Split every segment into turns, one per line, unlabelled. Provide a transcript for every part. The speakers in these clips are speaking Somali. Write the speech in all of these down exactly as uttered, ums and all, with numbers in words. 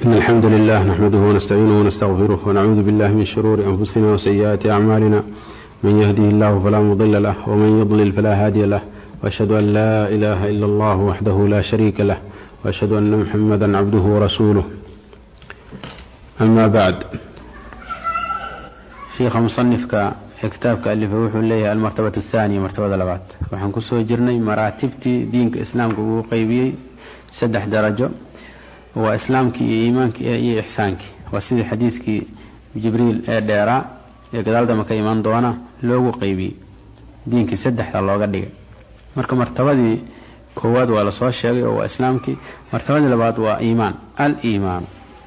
إن الحمد لله نحمده ونستعينه ونستغفره ونعوذ بالله من شرور أنفسنا وسيئات أعمالنا من يهده الله فلا مضل له ومن يضلل فلا هادي له وأشهد أن لا إله إلا الله وحده لا شريك له وأشهد أن محمدا عبده ورسوله. أما بعد، شيخ مصنفك كتابك ألف وحو إليه المرتبة الثانية مرتبة لبات وحن كسو جرني مراتبتي دينك إسلامك وقيبي سدح درجة وإسلامك إيمانك إيه إحسانك وسيد حديثك جبريل ديراء يقدر دمك إيمان دوانا لو قيبي دينك سدح الله قدك مركب مرتبة دي كواد ولا صوت شيء وإسلامك مرتبة لبات وإيمان الإيمان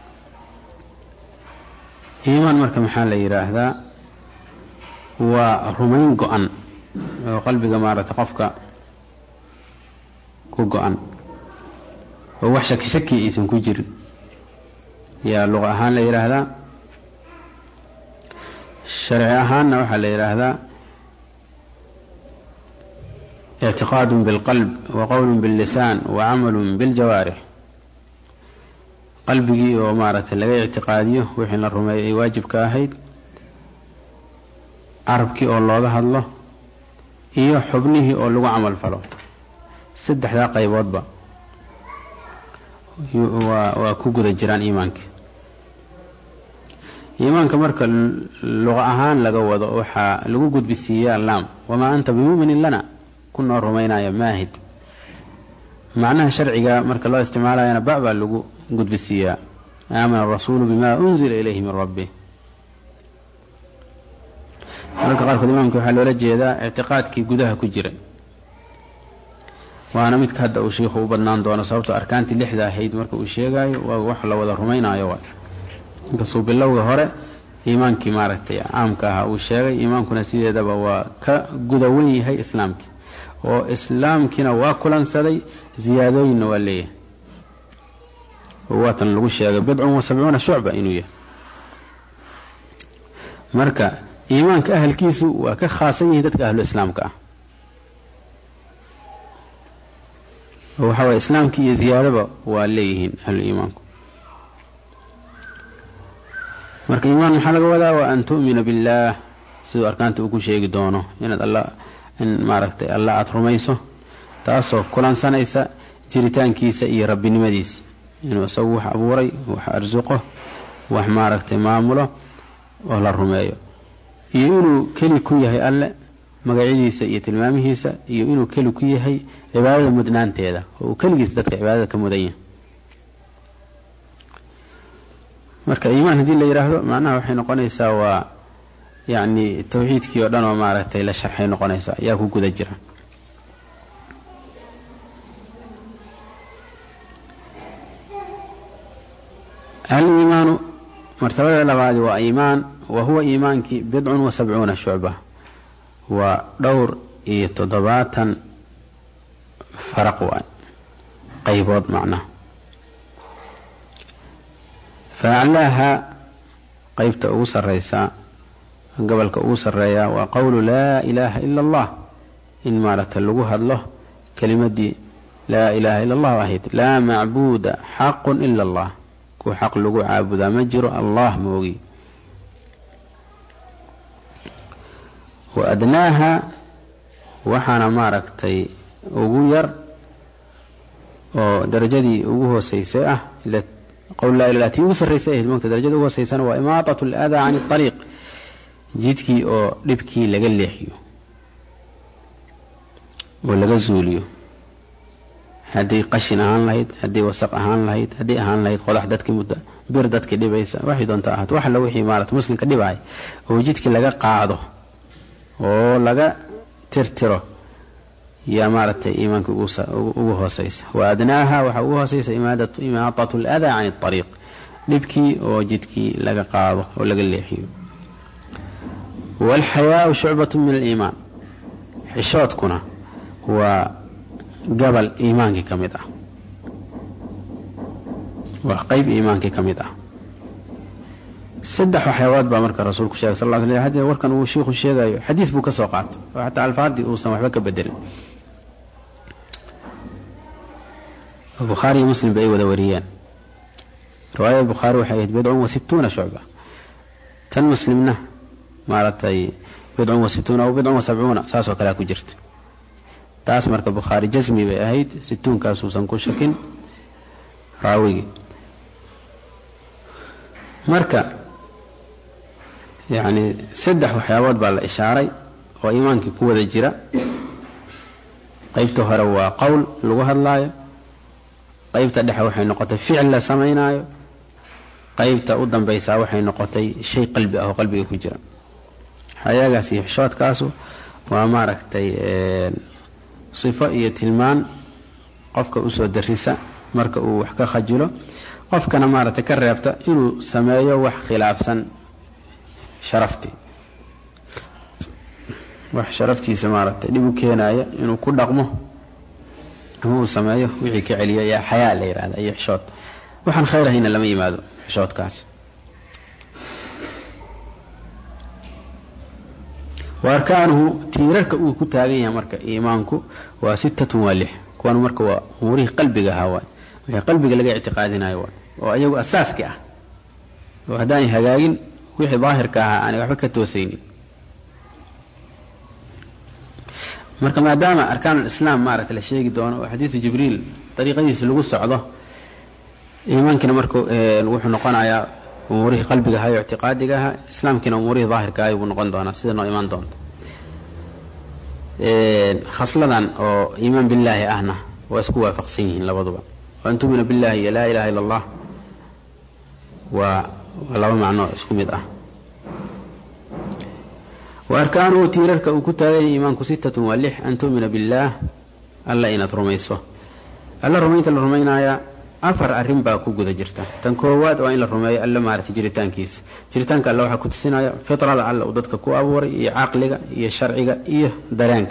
إيمان مركب محل يراه ذا ورمين قأن وقلبك ما رتقفك كو قأن ووحشك شكي اسم كجر يا لغة أهان ليرى هذا الشرع أهان وحا ليرى هذا اعتقاد بالقلب وقول باللسان وعمل بالجوارح. قلبي ومارة لغي اعتقاديه وحين الرمي واجب كاهيد عربك أو الله الله إيو حبنه أو لغو عمل فلو سدح ذا قيبوت با وكوكو الجيران إيمانك إيمانك مركا اللغة أهان لغو وضعوحا لغو قد بالسياء اللام وما أنت بمؤمن لنا كنا رمينا يا ماهد معناها شرعي مركا الله استعمالها ينا بابا لغو قد بالسياء آمن الرسول بما أنزل إليه من ربه. مركا قال خذ إمامك وحال ولا جيدا اعتقادك قدها كجرا وأنا متكهد أو شيخ وبنان دون صوت أركانتي اللحدة حيد مركب الشيء ووحلا وذا رمينا يوال قصوب الله وهراء إيمانك مارتي عامكها أو الشيء إيمانك نسيدة دبا وكقدوي هي إسلامك وإسلامك نواكلا سدي زيادين وليه وواتن لغو الشيء بضع وسبعون شعبة إنوية مركا إيمانك أهل كيسو وكخاصيه دتك أهل إسلامك وحوى إسلامك زيادة وعليهن أهل إيمانك مرك إيمان محلق ولا وأن تؤمن بالله سيدو أركانت أكو شيء دونه يند الله إن معرفت الله أترميسه تأصف كلان سنة جريتان كيسا إي ربي نمديس إنه أسوح أبوري وحأرزقه وحماركت مامله وهلا الرميه يقولوا كلي كويه ألا مقاعديسا iyo tilmaamihiisa iyo inuu kali ku yahay cibaadada mudnaanteeda oo kaligiis dadka cibaadada ka mudaya. marka iimaan hadii la yiraahdo macnaha waxay noqonaysaa waa yaani tawxiidkii oo dhan oo maaragtay la sharxay noqonaysaa yaa ku guda jira. al-iimaan martabada labaad waa iimaan وهو إيمانك بضع وسبعون شعبة ودور إيه تضباطا فرقوا قيبوت معناه فأعلاها قيبت أوسر ريسا قبل كأوسر ريا وقول لا إله إلا الله إن مارت اللغوها الله كلمة دي لا إله إلا الله واحد لا معبود حق إلا الله كو حق لغو عابد مجر الله موغي وأدناها وحنا ماركتي أغير ودرجتي أغوه سيساء قول لا إله إلا يوسر ريسائه الموت درجتي أغوه سيساء وإماطة الأذى عن الطريق جيتكي أو لبكي لقليحيو ولقزوليو هدي قشن أهان لهيد هدي وسق أهان لهيد هدي أهان لهيد قول أحدثك مدى بردتك ديبايسا واحد أنت أحد وحلا وحي مارت مسلم كديباي وجيتكي لقا قاعده oo laga tirtiro ya maartay iimaanka ugu hooseysa waadnaaha waxa ugu hooseysa imaadatu imaatatu al-adha 'an at-tariiq dibki oo jidki laga qaado oo laga leexiyo wal hayaa shu'batun min al-iimaan xishoodkuna waa gabal iimaanka kamid ah waa qayb iimaanka kamid ah saddex waxyaalood baa marka rasuulku sheegay sallallahu alayhi wasallam warkan uu sheekhu sheegayo xadiis buu ka soo qaatay oo xataa alfaadi uu san waxba ka bedelin. Bukhari Muslim bay wada wariyeen riwaaya Bukhari waxay ahayd bid'un wa sittuna shu'ba tan muslimna maaratay bid'un wa sittuna aw bid'un wa sab'una saasoo kale ku jirta taas marka Bukhari jazmi bay ahayd sittun kaas uusan ku shakin raawigi marka yani saddex waxyaabood baa la ishaaray oo iimaankii ku wada jira qaybta hore waa qowl lagu hadlaayo qaybta dhexe waxay noqotay ficil la sameynaayo qaybta u dambaysa waxay noqotay shay qalbi ah oo qalbiga ku jira hayagaas iyo xishoodkaasu waa maaragtay sifo iyo tilmaan qofka u soo darisa marka uu wax ka khajilo qofkana maaragtay ka reebta inuu sameeyo wax khilaafsan sharafti wax sharaftiisa maaragtay dib u keenaya inuu ku dhaqmo ama uu sameeyo wixii ka celiya yaa xayaa la yiraahdo iyo xishood waxaan khayr ahayna lama yimaado xishoodkaas waarkaanuhu tiirarka uu ku taagan yahay marka iimaanku waa sittatu wa lix kuwan marka waa umurihi qalbiga ahaa waay wixii qalbiga laga ictiqaadinayo waay oo ayagu asaaski ah oo haddaan hagaagin wixii daahirka ahaa aan waxba ka toosaynin marka maadaama arkaan islaam maaragtay la sheegi doono oo xadiisu jibriil dariiqadiisa lagu socdo iimaankina marka wuxuu noqonayaa umurihi qalbiga ahaa iyo ictiqaadiga ahaa islaamkina umurihi daahirka ahaa buu noqon doonaa sida noo imaan doonto khasladan oo iimaan billaahi ahna waa isku waafaqsan yihiin labaduba waan tumina billaahi iyo laa ilaaha illa allah waa laba macno isku mid ah وأركانه تيرك وكتاغي إيمانك ستة واللح أن تؤمن بالله ألا إن ترميسه ألا رميت الرمينا يا أفر الرمبا كوكو ذا جرتا تنكوات وإن الرمي ألا ما رت جرتان كيس جرتان كالله حكوت السنة فطرة لعل أودتك كو أبور إيه عقلك إيه شرعك إيه درانك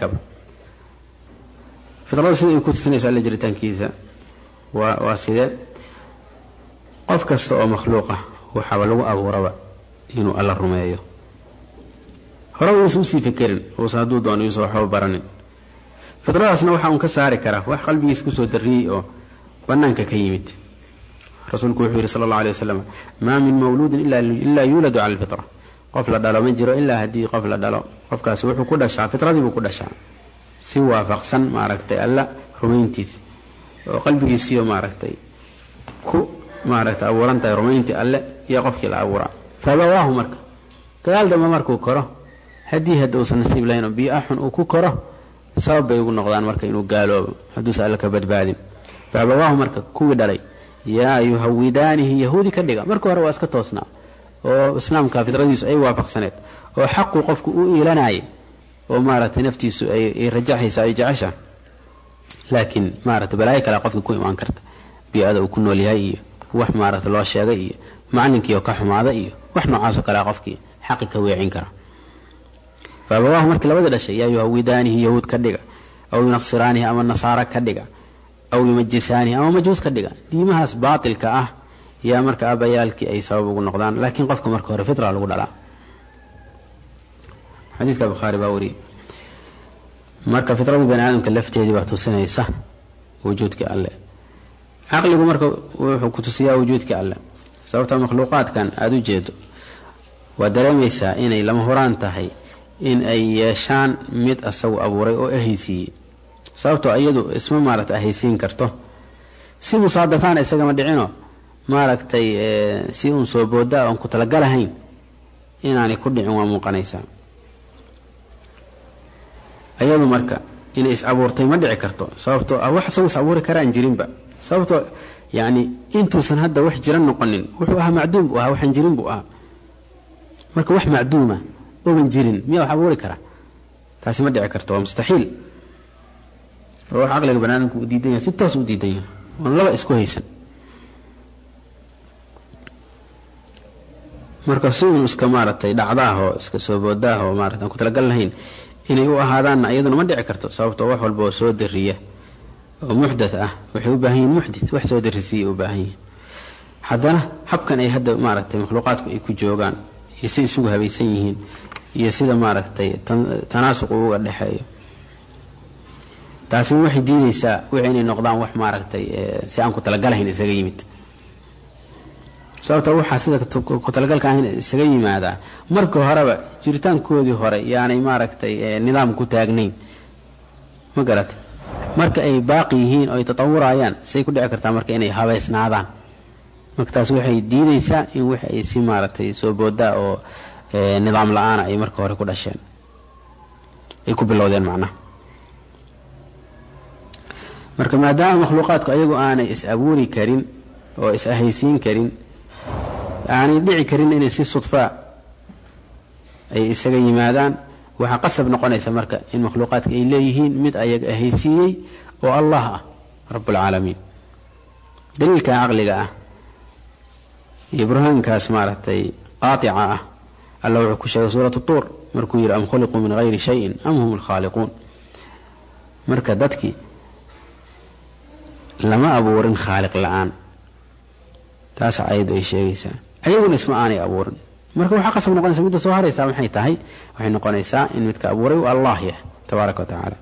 فطرة سنة كوت السنة سأل جرتان كيسا واسدة قف كستو مخلوقة وحاولوا أبورا إنو ألا الرمي هرو يسوسي فكرن وصادو دون يسو حو برن فطراسنا waxa uu ka saari kara wax qalbigiisa ku soo dariyay oo banaanka ka yimid rasuulku wuxuu yiri sallallahu alayhi wasallam ma min mawlud illa illa yuladu ala alfitra qof la dhalo ma jiro illa hadii qof la dhalo qofkaas wuxuu ku dhashaa fitradii buu ku dhashaa si waafaqsan ma aragtay alla rumayntiisa oo qalbigiisa iyo ma aragtay ku ma aragtay abuuranta rumayntii alle iyo qofkii la abuura fadawaahu marka kaalda markuu koro hadii haduu nasiib lahayn oo bi'ahun uu ku koro sabab ay ugu noqdaan marka inuu gaaloobo haduu saal ka badbaadin fabawaahu marka kuwi dhalay yaa yuhawidanihi yahudi ka dhiga marka hore waa iska toosnaa oo islaamka fitradiisu ay waafaqsaneed oo xaqu qofku uu iilanay oo maaragtay naftiisu ay rajaxaysa ay jacasha laakiin maaragtay balaay kala qofku ku imaan karta bi'ada uu ku nool yahay iyo wax maaragtay loo sheegay iyo macallinkii oo ka xumaada iyo wax noocaas oo kala qofkii xaqi ka weecin kara فابواه markii labada dhashay yaa yuhawidanihi yahud ka dhiga aw yunasiranihi ama nasara ka dhiga aw yumajisanihi ama majuus ka dhiga diimahaas baatilka ah yaa marka abayaalkii ay sabab ugu noqdaan laakiin qofka marka hore fitra lagu dhalaa xadiiska Bukhari baa wari marka fitrada bani'aadamka lafteedii waa tusinaysa wujuudka alle aqligu marka wuxuu ku tusiyaa wujuudka alle sababta makhluuqaadkan aad u jeedo waa dareemaysaa inay lama horaan tahay in ay yeeshaan mid asagu abuuray oo ahaysiiyey sababtoo ayadu isma maaragtay ahaysiin karto si musaadafaan isaga ma dhicino maaragtay si uun soo boodaa oon ku talagalahayn inaanay ku dhicin waa muuqanaysaa ayadu marka inay is abuurtay ma dhici karto sababtoo ah wax asagu is abuuri karaan jirinba sababtoo yani intuusan hadda wax jiran noqonin wuxuu ahaa macduum buu ahaa waxaan jirin buu ahaa marka wax macduuma ومن جيرين مية وحبوري كرا تاسي ما دعي كرتوا مستحيل روح عقلك بنانك وديدين ستاس وديدين والله اسكو هيسن مركزون اسكا مارتي دعضاه اسكا سوبوداه مارتي كنت لقال لهين إني هو هذا أيضا ما دعي كرتوا سببته وحو البوسو درية ومحدث أه وحو باهين محدث وحسو درسي وباهين حدنا حبكا أي هدا مارتي مخلوقاتكم يكو جوغان يسي سوغها بيسيهين iyo sida maaragtay tanaasuq uga dhaxeeyo taasi waxay diinaysaa wixii inay noqdaan wax maaragtay si aan ku tala galayn isaga yimid sababta waxa sida ku talagalka ah isaga yimaada marka horeba jiritaankoodii hore yaani maaragtay nidaam ku taagnayn ma garat marka ay baaqi yihiin oo ay tatawurayaan say ku dhici kartaa marka inay habeysnaadaan marka taas waxay diidaysaa in wax ay si maaragtay soo booda oo nidaam la'aan ay marka hore ku dhasheen ay ku bilowdeen macna marka maadaama makhluuqaadku ayagu aanay is abuuri karin oo is ahaysiin karin aanay dhici karin inay si sudfa ay isaga yimaadaan waxa qasab noqonaysa marka in makhluuqaadka ay leeyihiin mid ayaga ahaysiiyey oo Allah ah rabbul alamin daliilka aqliga ah iyo burhaankaas maaragtay qaati'a ah Allah wuxuu ku sheegay suuratu tuur markuu yiri am khuliqu min ghayri shay'in am humul khaliqun marka dadkii lama abuurin khaaliq la'aan taas ayadu ay sheegaysaa ayaguna isma aanay abuurin marka waxa qasab noqonaysa mid soo haraysa maxay tahay waxay noqonaysaa in midka abuuray uu Allah yahay tabaaraka wa ta'ala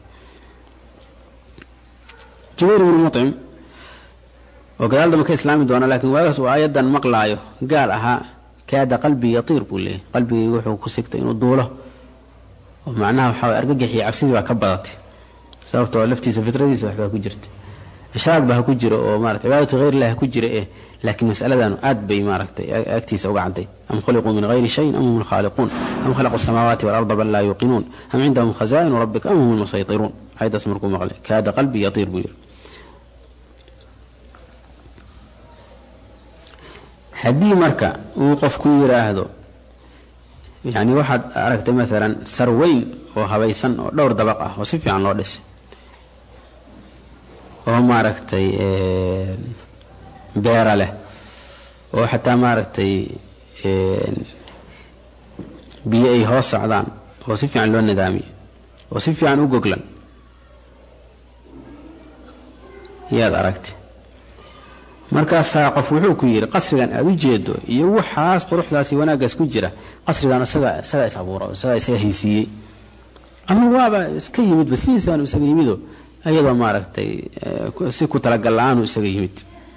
Jubayr ibn Mut'im oo gadaal dama ka islaami doona laakiin waagaas uu aayadan maqlaayo gaal aha kaada qalbi yatiir buu leeyahay qalbigaygu wuxuu ku sigtay inuu duulo oo macnaha waxa argagaxii cabsidii baa ka badatay sababtoo laftiisa fitradiisa waxba ku jirtay ishaaq baa ku jiro oo maartay cibaadatu ghayr ilaahi ku jira ee laakiin mas'aladan aad bay maartay agtiisa uga caday am khaliqu min ghayri shay'in am humul khaliqun am khalaqu as-samawati wal arda bal la yuqinun am indahum khaza'in rabbika am humul musaytirun haydas markuu maqlay kaada qalbi yatiir buu yiri hadii marka uu qofku yiraahdo yani waxaad aragtay mesela sarweyn oo habaysan oo dhowr dabaq ah oo si fiican loo dhisay oo maaragtay ee beera leh oo xataa maaragtay ee biyo ay hoos socdaan oo si fiican loo nidaamiyo oo si fiican u goglan yaad aragtay markaas qof wuxuu ku yiri qasrigan aad u jeedo iyo waxaas quruxdaasi wanaagaas ku jira qasrigan isaga isaga is abuuro isaga is haysiiyay ama waaba iska yimid basiisan isaga yimido ayadoo maaragtay si ku talagal la'aan isaga yimid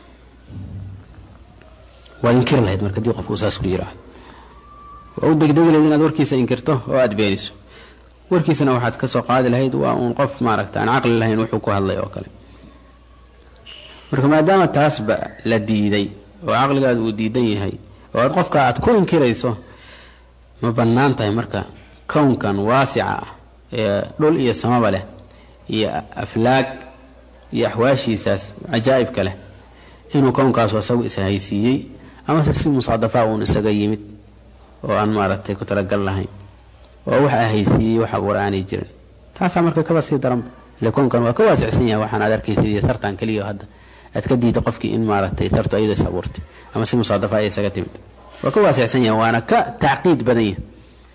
waa inkir lahayd marka dii qofku saas ku yiraahdo oo degdeg leeyahay inaad warkiisa inkirto oo aad beeniso warkiisana waxaad ka soo qaadi lahayd waa un qof maaragtay aan aqli lahayn wuxuu ku hadlay oo kale marka maadaama taas ba la diiday oo aqligaadu uu diidan yahay oo aad qofka aad ku inkirayso ma bannaan tahay marka koonkan waasica ah ee dhul iyo samaba leh iyo aflaag iyo ahwaashiisaas ajaa'ib kale inuu koonkaas wasagu isahaysiiyay ama si musaadafa uu isaga yimid oo aan maaragtay ku talagal lahayn oo waxa ahaysiiyay waxa waraani jirin taas marka ka basii daran le koonkan waa ka waasicsan yahay waxaan aad arkaysid sartaan kaliya hadda aad ka diido qofkii in maaragtay sarto ayada sabuurtay ama si musaadafa ay isaga timid waa ka waasicsan yahay waana ka tacqiid badan yahay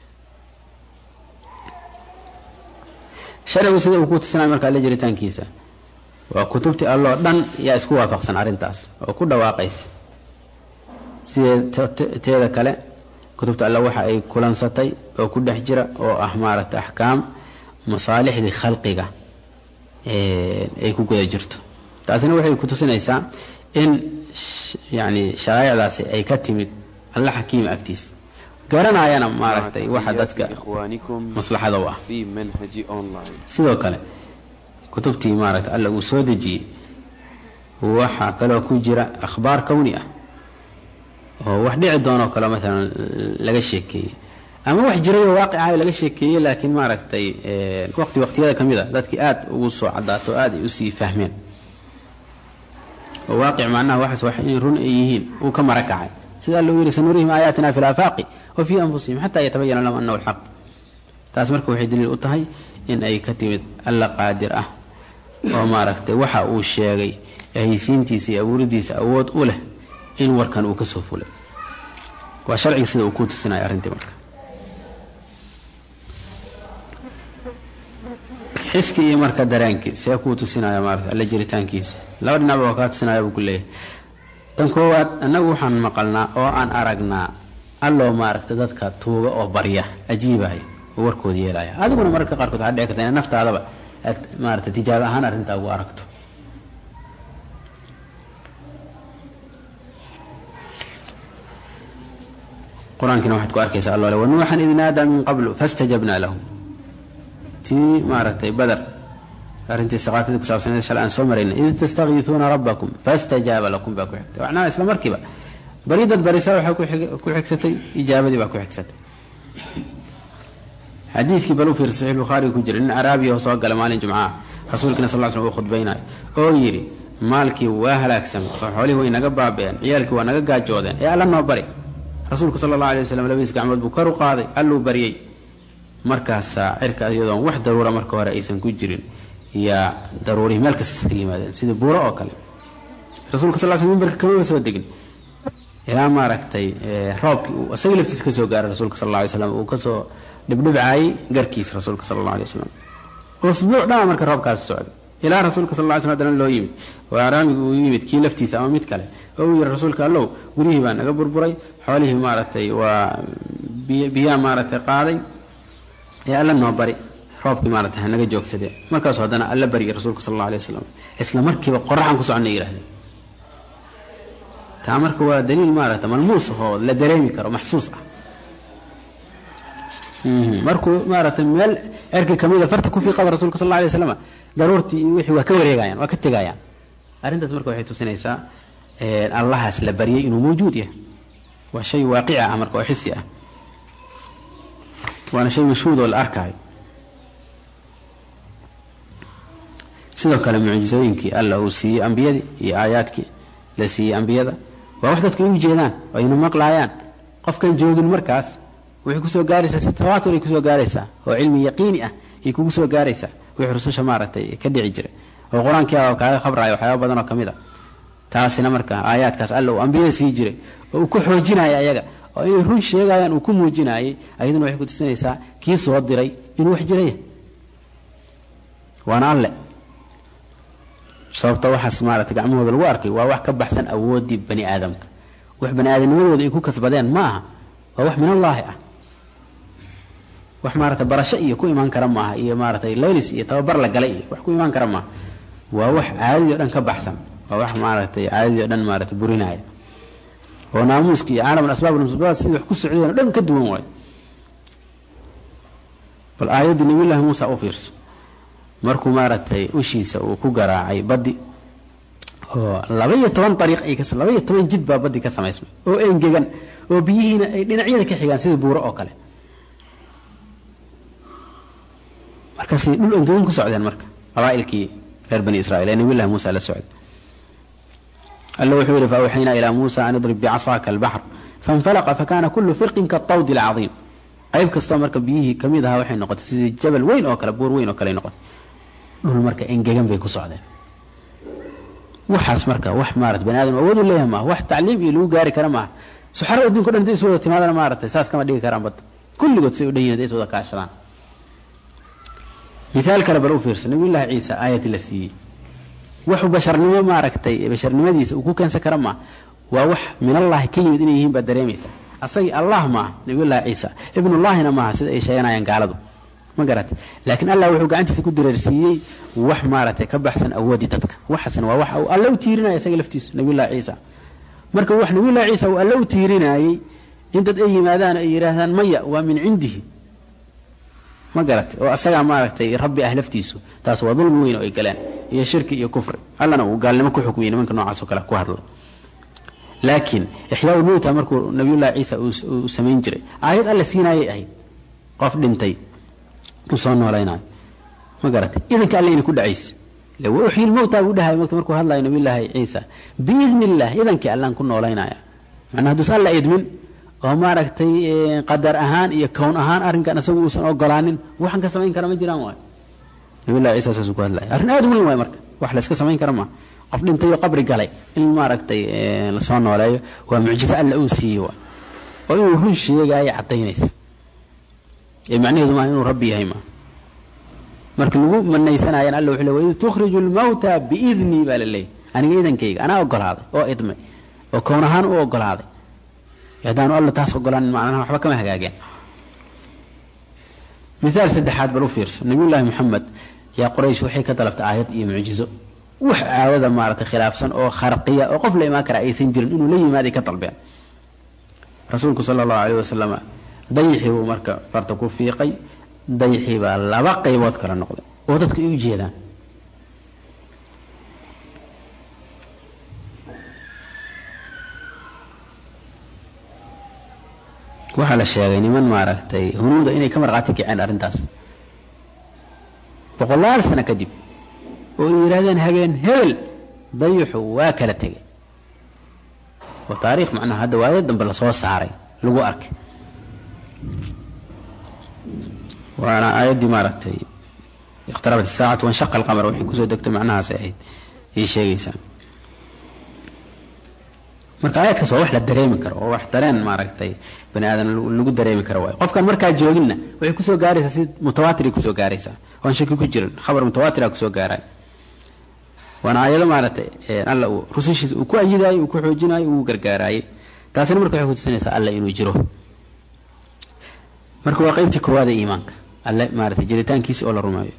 sharcigu sida uu ku tusnaa marka la jiritaankiisa waa kutubti Allah dhan yaa isku waafaqsan arintaas oo ku dhawaaqaysa sida teeda kale kutubta Allah waxa ay kulansatay oo ku dhex jira oo ah maaragtay ahkaam masaalixdi khalqiga ee ay ku guda jirto taasina waxay ku tusinaysaa in yani sharaa'icdaasi ay ka timid Allah xakiim agtiis garanayana maaragtay waxa dadka maslaxada u ah sidoo kale kutubtii maaragtay Allah uu soo dejiyay waxa kale oo ku jira akhbaar kawni ah oo wax dhici doono kale mesela laga sheekeeyay ama wax jiray waaqic ah laga sheekeeyay laakiin maaragtay ee waqti waqtiyada kamida dadkii aad ugu soo cadaato aad ay u sii fahmeen واقع معناه وحس وحين رن أيهين وكما ركع سيدا لو يري سنريهم آياتنا في الآفاق وفي أنفسهم حتى يتبين لهم أنه الحق تاسمرك وحيد للأطهي إن أي كتبت ألا قادر أه وما ركت وحا وشيغي أي سينتيسي أورديس أود أوله إن وركن وكسوف له وشرعي سيدا وكوت السنة أرنتي مرك حسكي iyo marka dareenki see ku tusinaya maarta la jiritaankiisa laba dhinac oo ka tusinaya buu kulay tan koowaad anagu waxaan maqalnaa oo aan aragnaa allo maarta dadka tuuga oo bariya ajiibay warkood yeelaya adiguna marka qaar kood hadheey ka naftaadaba maarta tijaabo ahaan arinta ugu aragto قرآن كنا واحد كواركيس الله ونوحا إذ نادى من قبل فاستجبنا له تي مارتي بدر أرنتي استغاثة كساب سنة الآن سومرين إذ تستغيثون ربكم فاستجاب لكم باكو حكتي وعنا إسلام مركبة بريدة برسالة وحكو حكستي إجابة دي باكو حكستي حديث كبلو في صحيح البخاري كجر إن عربي وصاق لمال جمعة رسولك صلى الله عليه وسلم وخد بينا أو يري مالكي واهلاك سم وحولي هو ينقى بابين عيالك ونقى جودين يا الله بري رسولك صلى الله عليه وسلم لبيس قعمد بكر وقاضي قال له بريي مركز عركة أيضا واحد ضرورة مركز رئيسا كجرين يا ضروري مالك السكيمة سيد بورا أكل رسولك صلى الله عليه وسلم برك كمان بسودقني إلى ما ركتي راب وسيل في تسكسو قال رسولك صلى الله عليه وسلم وكسو دبدب عاي قركيس رسولك صلى الله عليه وسلم أسبوع لا مركز راب كاس السعود إلى رسولك صلى الله عليه وسلم دلنا له يمد وعرامي يمد كي لفتي سام متكله أو الرسول قال له وريه بان قبر بري حوله مارتي وبيا مارتي قاضي يا الله نوبري رابك مارتي هنجا جوك سدي مركز هذانا الله بري رسولك صلى الله عليه وسلم إسلام مركب قرحان كسرنا يرهدي تامرك هو دليل مارته ملموس هو لا دريمي كرو محسوس مركو مارته مال ارك كميده فرتكو في قبر رسولك صلى الله عليه وسلم ضرورتي وحي waa ka wareegayaan waa ka tagayaan arintaas marka waxay tusinaysaa ee Allah asla bariyay inuu mawjuud yahay waa shay waaqici ah marka oo xissi ah waana shay mashhuud oo la arkay sidoo kale muujizooyinkii Allah uu siiyay anbiyada iyo aayaadkii la siiyay anbiyada waa wax dadku u jeedaan oo inuu maqlaayaan qofkan joogin markaas wixii ku soo gaaraysa si tawaatur ay ku soo gaaraysa oo cilmi yaqiini ah ay ku soo gaaraysa wixii rususha maaratay ka dhici jiray oo quraanka kaaga khabraayo waxyaabo badan oo kamid ah taasina marka aayaadkaas Allah uu anbiyada sii jiray oo ku xoojinaya ayaga oo inay run sheegayaan uu ku muujinayay ayaduna waxay ku tusinaysaa kii soo diray inuu wax jiray waana alle sababta waxa smaarata gacmahooda lagu arkay waa wax ka baxsan awoodii bani aadamka wax bani aadamnimada ay ku kasbadeen maaha waa wax min Allah ah wax maarata barasho iyo ku iman kara maaha iyo maarata leelis iyo tababar la galay wax ku iman kara maaha waa wax caadi oo dhan ka baxsan waa wax maarata caadi oo dhan maarata burinaya oo naamuski iyo caalam asbaab al-musabbat si wax ku socdeen dhan ka duwan way bal aayadu nabi Allah Musa oo fiirso markuu maaratay ushiisa uu ku garaacay badi oo laba iyo toban dariiq ay ka laba iyo toban jid baa badi ka samaysmay oo engegan oo biyihiina ay dhinacyada ka xigaan sida buuro oo kale markaas dhul engegan ku socdeen marka qabaa'ilkii reer bani Israa'iil nabi Allah Musa la socday الله وحوله فأوحينا إلى موسى أن اضرب بعصاك البحر فانفلق فكان كل فرق كالطود العظيم قيب كستو مركب بيه كميدها وحي نقط سيدي الجبل وين أوكل بور وين أوكل نقط دول مركب إنجيجن بيكو صعدين وحاس مركب وح مارت بني آدم أود ولا يهمه وح تعليم يلو جاري كرمه سحر الدين كلنا ندي سوى تماذا مارت أساس كما دي كرام بط كل قد سوى دين ندي سوى كاشران مثال كربلو فيرس نبي الله عيسى آية لسي وح بشرنما ما ركتي بشرنما ديس وكو كان سكرما ووح من الله كلمة إنه يهم بدريميسا أصي الله ما نقول الله عيسى ابن الله هنا ما سيد أي شيء أنا ينقالده ما قرأت لكن الله وحق أنت تكون درسية وح مارته كبحسن أودي تدك وحسن ووح أو الله تيرنا يا سجل فتيس نقول الله عيسى مركب وح نقول الله عيسى والله تيرنا أي أنت أي ماذا أي رهان مية ومن عنده ما قرأت وأصلا مارته ربي أهل فتيسه تاسوا ظلم وين أي كلام هي شرك هي كفر الله نو قال لما كو حكمين من كانوا عاصوا كلا كو هذا لكن إحياء الموت أمركو نبي الله عيسى وسمين جري آيات الله سينا أي قف دنتي وصانوا علينا ما قرأت إذا كان لي كل عيسى لو أحيي الموت أقولها الموت أمركو هذا نبي الله عيسى بإذن الله إذا كان الله كنا علينا معناه دوسال لا يدمن وما ركتي قدر أهان يكون أهان أرن كان سووا وصنوا قلانين وحن كسمين كلام جيران واي نبي الله عيسى سوى الله أرن أدوين واي مرك وحلا سكسمين كلامه قبل أنت قبر قلي إن ما ركتي لصانوا عليه ومعجزة الله أوسيه ويقولون شيء جاي عطينيس يعني هذا ما إنه ربي هيما مركن نقول من نيسنا ين الله وحلا وإذ تخرج الموتى بإذني بالله أنا إذن كيك أنا أقول هذا أو إدمي وكونهان أو أقول هذا يدانو الله تاسو قلان معناها وحبا كما هجاجين مثال سدحات بلو فيرس نبي الله محمد يا قريش وحي كتلفت آيات إيه معجزة وح عاوذا مارة خلاف سن أو خرقية أو قفل ما كرا أي سنجر إنه لي ماذا كطلبين rasuulku sala allahu calayh wasalam dayixii buu marka farta ku fiiqay dayixii baa laba qaybood kala noqday oo dadka ay u jeedaan waxaa la sheegay niman maaragtay hunuuda inay ka marqaati kiceen arrintaas boqolaal sano kadib oo ay yidhahdeen habeen hebel dayixu waa kala tegay oo taariikh macnaha hadda waayad dambe lasoo saaray lagu arkay waana aayaddii maaragtay iqtarabat isaacatu wanshaqa alqamar waxay kusoo degtay macnahaasay ahayd ay sheegaysaa marka aayadkaas waa wax la dareemi karo oo wax dareen maaragtay bani aadan lagu dareemi karo waay qofkan markaa jooginna waxay kusoo gaaraysaa si mutawaatiray kusoo gaaraysaa oon shaki ku jirin khabar mutawaatira kusoo gaaray waana aayado maaragtay alla uu rusushiisa uu ku ayidaayey uu ku xoojinaayey uu gargaaraayey taasina marka waxay kutusinaysaa alla inuu jiro marka waa qaybtii koowaad ee iimaanka alle maaragtay jiritaankiisa oo la rumeeyo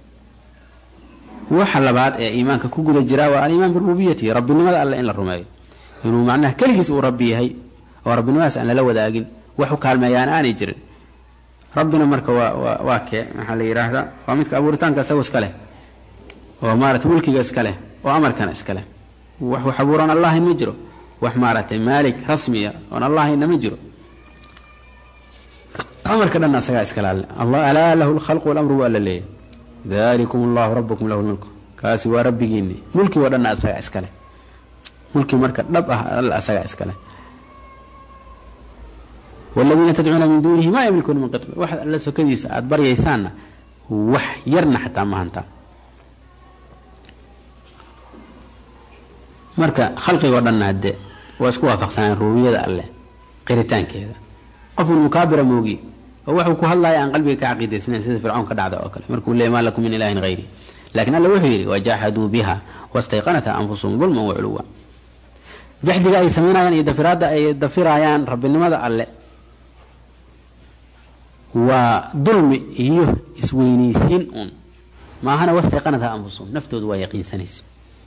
waxa labaad ee iimaanka ku guda jira waa aliimaan birububiyati rabbinimada alle in la rumeeyo inuu macnaha keligiis uu rabbi yahay oo rabbinimadaas aan lala wadaagin wax u kaalmeeyaan aanay jirin rabbina marka waa waa kee maxaa la yidhaahdaa waa midka abuuritaanka isago iska leh oo maaragtay mulkiga iska leh oo amarkana iska leh wax wax abuuran allahin ma jiro wax maaragtay maalik rasmiya oon allahinna ma jiro amarka dhan asagaa iskale alle allah alaa lahu lkhalqu walamru waa la leeyahy dalikum allahu rabbukum lahu lmulku kaasi waa rabbigiinni mulkigoo dhanna asagaa iskale mulki marka dhab ah alla asagaa iskale waladiina tadcuuna min duunihi maa yamlikuuna min qitmir waxaad alla sokadiisa aada baryaysaanna wax yarna xataa ma hantaa marka khalqigoo dhanna hadde waa isku waafaqsanaan rububiyada alleh qiritaankeeda qofun mukaabira moogi oo waxuu ku hadlaya aan qalbiga ka caqiidaysnayn sida fircawn ka dhacda oo kale markuu leeyay maa lakum min ilaahin hayri laakiin alla wuxuu yidhi wajaxaduu biha wastayqanatha anfusuhum dulman wa culuwa jaxdiga ay samaynayaan iyo dafiraadda ay dafirayaan rabbinimada alle waa dulmi iyo isweynaysiin uun maahana wastayqanatha anfusuhum naftoodu waa yaqiinsanaysa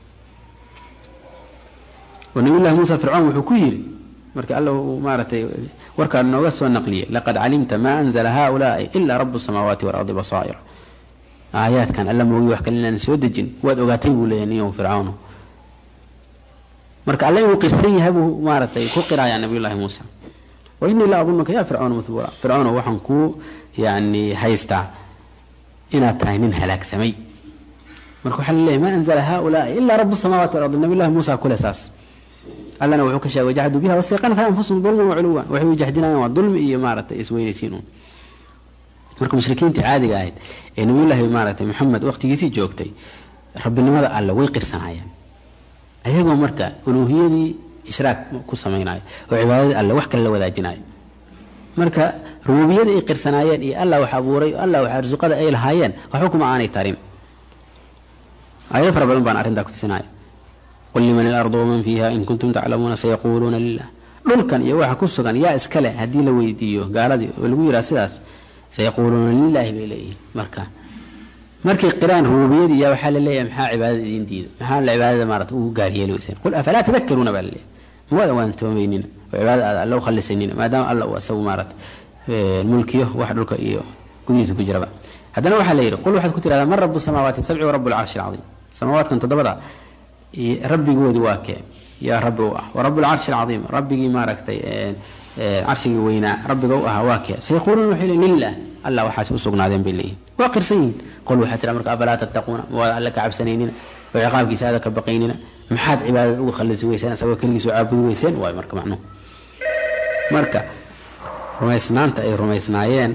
oo nabiyullahi muusa fircawn wuxuu ku yidhi marka alla uu maaragtay warkaa nooga soo naqliyay laqad calimta maa anzala haulaai ilaa rabu samaawaati walardi basaa'ir aayaadkan alla moogi wax kale inaan soo dejin waad ogaatay buu leeyahay niyow fircawno marka alla inuu qirsan yahay buu maaragtay ku qirayaa nabiyullahi muusa wa innii la adunnaka yaa fircawna mathbuura fircawno waxaan kuu yani haystaa inaad tahay nin halaagsamay marka waxaa laleeyahay maa anzala haulaai ilaa rabu samaawaati walardi nabiyullahi muusa kule saas allana wuxuu ka sheegay wajahaduu biha wastayqanatha anfusuhum dulman wa culuwan waxay u jahdinayaan waa dulmi iyo maaragtay isweynaysiin uun marka mushrikiintii caadiga ahayd ee nabiyullaahi maaragtay maxamed waqtigiisii joogtay rabbinimada alle way qirsanayaan ayagoo marka uluuhiyadii ishraak ku samaynaya oo cibaadadii alle wax kale la wadaajinaya marka rububiyadii ay qirsanaayeen iyo allah wax abuuray allah wax arsuqada ay lahaayeen waxba kuma aanay tarin aayado fara badan baan arrintaa ku tusinaya qul liman ilardu waman fiiha in kuntum taclamuuna sayaquuluuna lilah dhulkan iyo waxa ku sugan yaa iska leh haddii la weydiiyo gaaladii oo lagu yidhaha sidaas sayaquuluuna lilaahi bay leeyihin marka markay qiraan rububiyadii yaa waxaa la leeyahay maxaa cibaadada idin diida maxaa la cibaadada maarata ugu gaaryeeli weyseen qul afalaa tadakaruuna baa la leeyahay mawaada waan toomaynina oo cibaadada aad alla u khalisanina maadaama alla uu asagu maarata mulkiyo wax dhulka iyo gudihiisa ku jiraba haddana waxaa la yidhi qul waxaad ku tirahdaa man rabu samaawaati sabci wa rabu alcarshi alcadiim samaawaadkan toddobada rabbigoodii waa kee yaa rabbi u ah wa rabu alcarshi alcadiim rabbigii maaragtay carshigii weynaa rabbiga u ahaa waa kee sayaquuluuna waxay leeyihin lilah allah waxaas u sugnaadeen bay leeyihin waa qirsan yihiin qol waxaa tira marka afalaa tattaquuna mawaad alle ka cabsanaynina oo ciqaabkiisa aada ka baqaynina maxaad cibaadada uga khallisi weyseen asagoo keligiisoo caabudi weyseen waay marka macnuhu marka rumaysnaanta ay rumaysnaayeen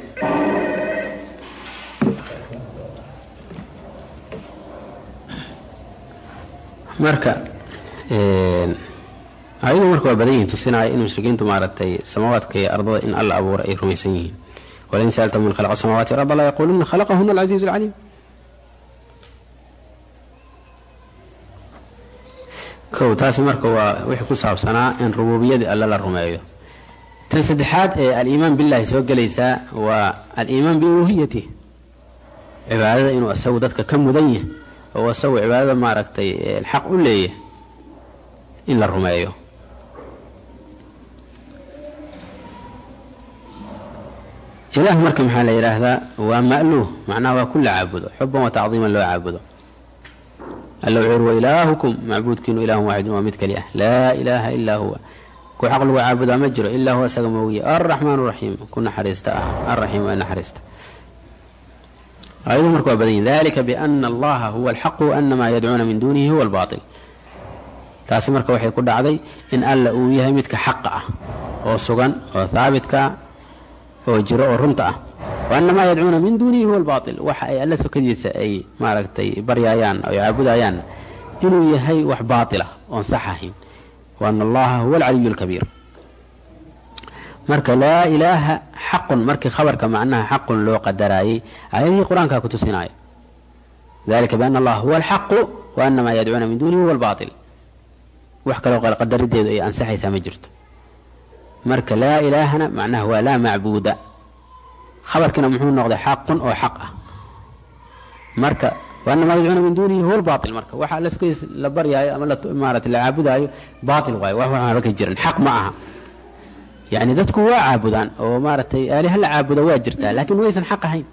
marka ayadu marka waa badan yihiin tusinaya in mushrikiintu maaragtay samaawaadka iyo ardada in alla abuuray ay rumaysan yihiin walain sa'altahum man khalaqa samaawaati walarda la yaquuluna khalaqahuna alcasiizu alcaliim kow taasi marka waa wixii ku saabsanaa in rububiyadii alla la rumeeyo tan saddexaad ee aliimaan billahi soo gelaysaa waa aliimaan biuluuhiyatih cibaadada inuu asagu dadka ka mudan yahay oo asagu cibaadada maaragtay xaq u leeyahay in la rumeeyo إله مركب حال إله ومألوه معناه كل عابده حبا وتعظيما له عابده اللوعير وإلهكم معبود كينو إله واحد ومثك له لا إله إلا هو كو عقل وعابد مجر إلا هو سقموية الرحمن الرحيم كنا حريسته الرحيم وأنا حريسته أيضا مركب بدين ذلك بأن الله هو الحق وأن ما يدعون من دونه هو الباطل taasi marka waxay ku dhacday in alla uu yahay midka xaq ah oo sugan oo thaabit ka oo jiro oo runta ah waana ma yad'una min dunihi huwa al-batil waxa ay alla sokadiisa ay maaragtay baryayaan oo yaabudayaan inuu yahay wax baatila oo sax ahayn waana allaha huwa al-'aliyyu al-kabir marka la ilaha haqqun marka khabarka macnaha haqqun loo qadarayay ayay quraanka ku tusinaya ذلك بأن الله هو الحق وأن ما يدعون من دونه هو الباطل وحكى قال قدر الدين أي أنسحي سامجرت مرك لا إلهنا معناه هو لا معبود خبر كنا محمود نقضي حق أو حقه مرك وأن ما يدعون من دونه هو الباطل مرك وح لسكيس لبريا أملا إمارة العابد أيه باطل واي وهو هذاك الجرن حق معها يعني ذاتك هو عابدان أو مارة آله هلا عابد واجرتها لكن ويسن حق هين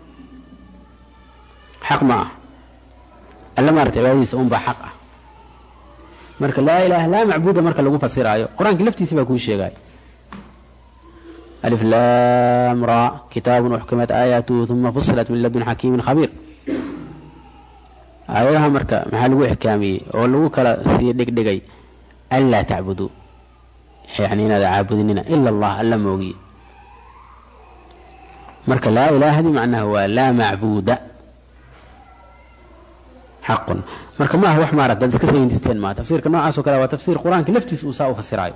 حق معه ألا مارة عباديس أم بحقه marka la ilaha la macbuuda marka lagu fasiraayo quraanka laftiisa baa ku sheegay alif lam ra kitabun uhkimat ayatuhu thumma fussilat min ladun hakimin khabir ayaha marka maxaa lagu ihkaamiyay oo lagu kala sii dhigdhigay alla ta'budu yani inada aabudinina illa allah alla moogi marka la ilaha di macnaha waa la macbuuda حق marka ma wax ma aragtay iska sayintisteen ma tafsiirka noocaas oo kale waa tafsiir quraanka laftiisa uu saa u fasirayo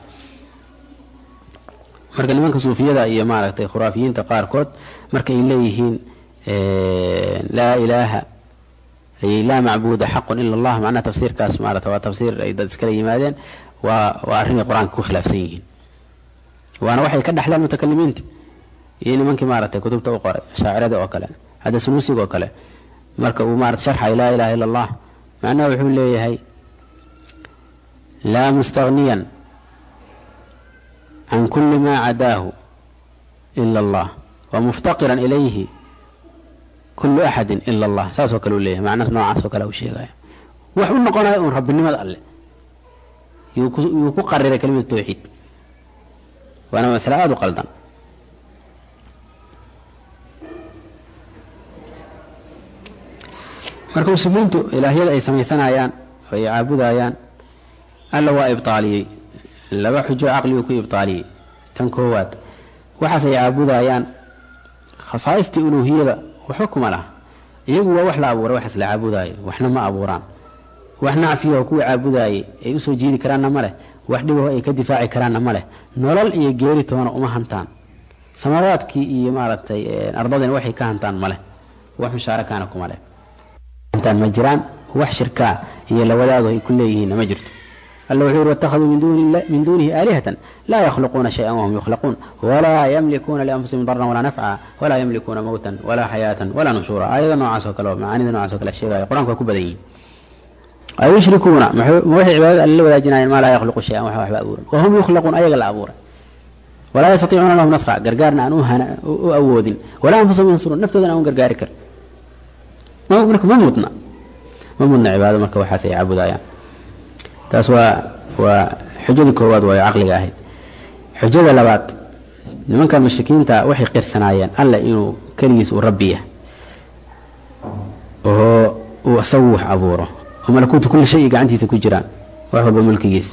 marka nimanka suufiyada iyo ma aragtay khuraafiyiinta qaar kood marka ay leeyihiin ee la ilaaha la macbuuda haqqun illa allah macna tafsiirkaas ma aragtay waa tafsiir ay dad iska yimaadeen waa waa arrin quraanka ku khilaafsan yihiin waana waxay ka dhaxlaan mutakallimiinta iyo nimanka ma aragtay kutubta u qoray shaacirada oo kale hada sunusiga oo kale marka uu maarad sharxa la ilaha illa allah macna wuxuu leeyahay la mustaghniyan an kulli ma adaahu illa allah wa muftaqiran ilayhi kullu ahad illa allah saaso kale uu leeyahay macna noocaas oo kale uu sheegay wax uu noqonayo in rabbinimada alle yu ku qariray kalimada tawxiid wana mas'aladu qaldan marka muslimiintu ilaahiyada ay sameeysanayaan oo ay caabudayaan alla waa ibtaaliyay laba xujo aqli ku ibtaaliyay tan koowaad waxa ay caabudayaan khasaa'isti uluhiyada waxa kuma laha iyagu waa wax la abuuray waxa la caabudayo waxna ma abuuraan waxna afiyo ku caabudayay ay u soo jiidi karaan ma leh wax dhibo ay ka difaaci karaan ma leh nolol iyo geeri toona uma hantaan samaraadkii iyo maaragtay ardadan waxay ka hantaan ma leh wax mushaarakaana kuma leh intaan ma jiraan wax shirka iyo la wadaago ay kuleeyihiin ma jirto Allah wuxuu watakhadu min duuni min duunihi aalihatan la yakhluquna shay'an wa hum yakhluqun wa la yamlikuna li anfusihim darran wa la naf'a wa la yamlikuna mawtan wa la hayatan wa la nushura ayada noocaas oo kale macaanida noocaas oo kale sheegay quraanka ku badan yihiin ay yushrikuna ma waxay cibaadada alla wadaajinayaan ma la yakhluqu shay'an wa waxba abuuran wa hum yakhluqun ayaga la abuuran wa la yastati'una lahum nasra gargaarna aan u awoodin wa la anfusihim yansurun naftoodan aan gargaari kar ما مرك ما مدنا ما مدنا عبادة مرك وحاسة يعبدايا تسوى وحجة كواد وعقل جاهد حجة لبات لمن كان مشركين تا وحي قير سنايا ألا إنه كريس وربيه وهو وصوح عبوره وملكوت كل شيء قاعدتي تكجران وهو بملك جيس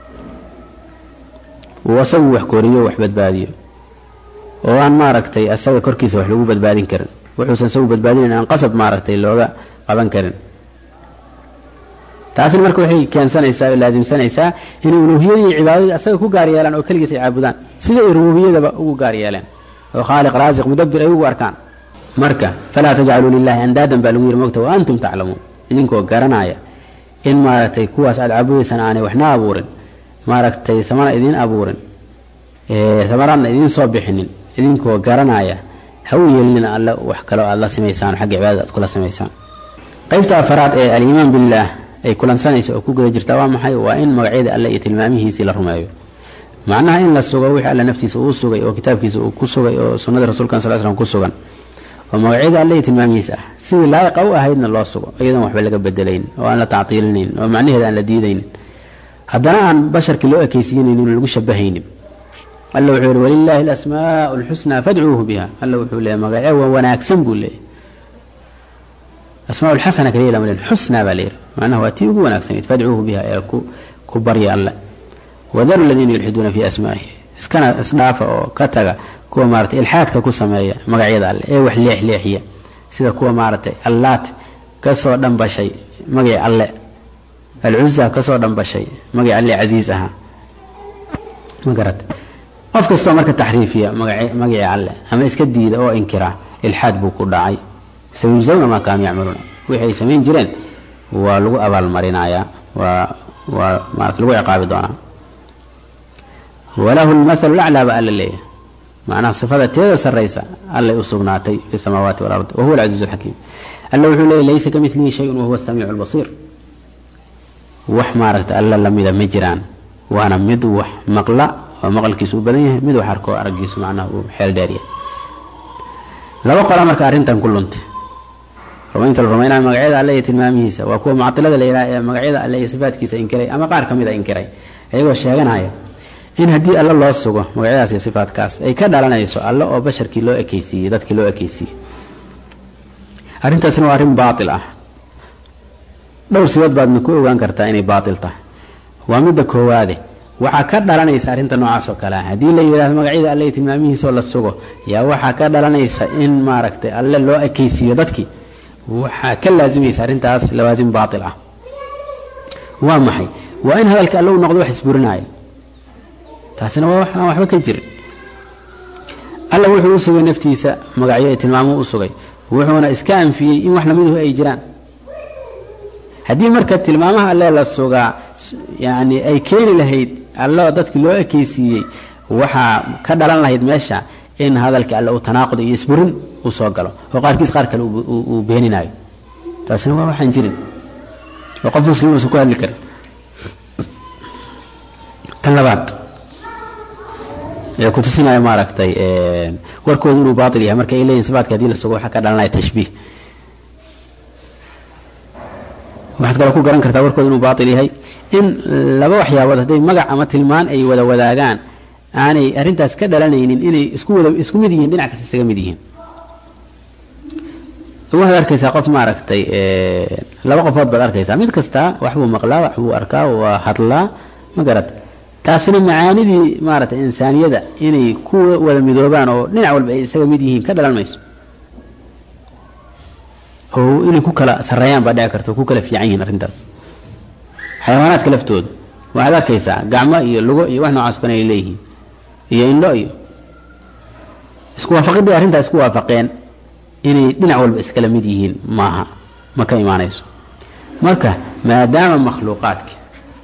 وصوح كوريو وحبد باديو وأن ما ركتي أسوي كركيس وحلو بد بادين كرن wuxuusan soo badbaadin in qasab maaragtay looga qaban karin taasina marka waxay keensanaysaa laazimsanaysaa in uluhiyada iyo cibaadada asaga ku gaar yeelan oo kaligiis ay caabudaan sida rububiyadaba ugu gaar yeelan oo khaliq raasiq mudabbir ay ugu arkaan marka fala taj'alu lillahi andadan bal wiir mogta wa antum ta'lamun idinkoo garanaya in maaragtay kuwaas aad caabudaysan aanay waxna abuurin maaragtay samana idin abuurin ee samarana idin soo bixinin idinkoo garanaya هو يلنا الله وحكلوا الله سميسان حق عبادة كل سميسان قيبت أفراد إيه الإيمان بالله أي كل إنسان يسوق كوجا جرتوا محي وإن موعد الله يتلمامه سيل الرمايو معناها إن السجوي على نفسي سو سجى أو كتاب كيس أو كسجى أو سنة الرسول كان صلى الله عليه وسلم كسجى ومقعد عليه تمام يسأ سيد لا يقوى هيدنا الله سجى أيضا وحبل لك بدلين وأنا تعطيلين ومعنيه هذا لديدين هذا عن بشر كلوا كيسين إنه المشبهين قال له وحول ولله الأسماء الحسنى فادعوه بها قال له وحول مقعد وأنا أقسم بالله أسماء الحسنة كليلة من الحسنى بالير معناه أتيه وأنا أقسم فادعوه بها يا كبري الله وذروا الذين يلحدون في أسمائه كان أصناف أو كتجا كوا مارت الحاد ككو سماية مقعد الله إيه وحليح ليحية سيدا كوا مارت اللات كسر دم بشيء مقع الله العزة كسر دم بشيء مقع الله عزيزها مقرت أفك الصمرك التحريفية مقع مقع الله أما إسكديد أو إنكره الحاد بوكو داعي سيجزون ما كانوا يعملون وحي سمين جرين ولو أبا المرينايا و وما تلقوا عقاب دونا وله المثل الأعلى بقى لله معناه صفات تيس الرئيسة الله يصغناتي في السماوات والأرض وهو العزيز الحكيم الله ليس كمثله شيء وهو السميع البصير وحمارة الله لم يذا مجران وانا مدوح مقلع ومقل كيسو بدنيه مدوح حركو أرقيس معناه حيال دارية لو قال أمرك أرنتم كلنت رمينت الرمينا مقعد عليه تلماميسا وكو معطلة لإله مقعد عليه صفات كيسا إنكري أما قار كم إذا إنكري أيوة الشيغان هاي إن هدي الله الله السوق مقعد عليه صفات كاس أي كذا لنا يسوع الله أو بشر كيلو أكيسي ذات كيلو أكيسي أرنت سنو أرن باطلة لو سواد بعد نكون وان كرتا إني باطلته ومدك هو هذا وحكد لنا يسار أنت نوع سكلا هدي اللي يراه مقعد عليه تلماميسا ولا السوق يا وحكد لنا يسار إن ما ركت الله لو أكيسي ذاتك وحا كل لازم يسار انتاس لوازم باطلة وامحي وإن هذا الكلام نقضوا حسبرناي تحسنا وحنا وحنا كجر الله وحنا وسوي نفتيسا مقعية المامو وسوي وحنا إسكان في إن وحنا منه أي جيران هذه مركة المامها الله لا السوق يعني أي كين لهيد الله ضدك لو أكيسي وحا كدر الله يد ماشى إن هذا الكلام تناقض يسبرن وصاقله وقال كيس قارك وبيننا تاسنا ما راح نجري وقف مسلم وسكوا الذكر تنبات يا كنت سنا ما ركتي وركو انه باطل يا marka ilaa insabaad ka diil suuq waxa ka dhalanay tashbiih waxa kale ku garan kartaa warkooda inuu baatil yahay in laba waxyaabo haday magac ama tilmaan ay wada wadaagaan aanay arintaas ka dhalanaynin inay isku wada isku mid yihiin dhinac kasta isaga mid yihiin waxa arkaysaa qof ma aragtay ee laba qofood baad arkaysaa mid kasta wax uu maqlaa wax uu arkaa waa hadlaa ma garad taasina macaanidii ma aragtay insaaniyada inay ku wada midoobaan oo dhinac walba ay isaga mid yihiin ka dhalan mayso oo inay ku kala sareeyaan baa dhici karto ku kala fiican yihiin arintaas xayawaanaadka laftooda waxa arkaysaa gacmo iyo lugo iyo wax noocaas banay leeyihiin iyo indho iyo isku waafaqidii arintaas ku waafaqeen inay dhinac walba iskala mid yihiin maaha ma ka iimaanayso marka maadaama makhluuqaadka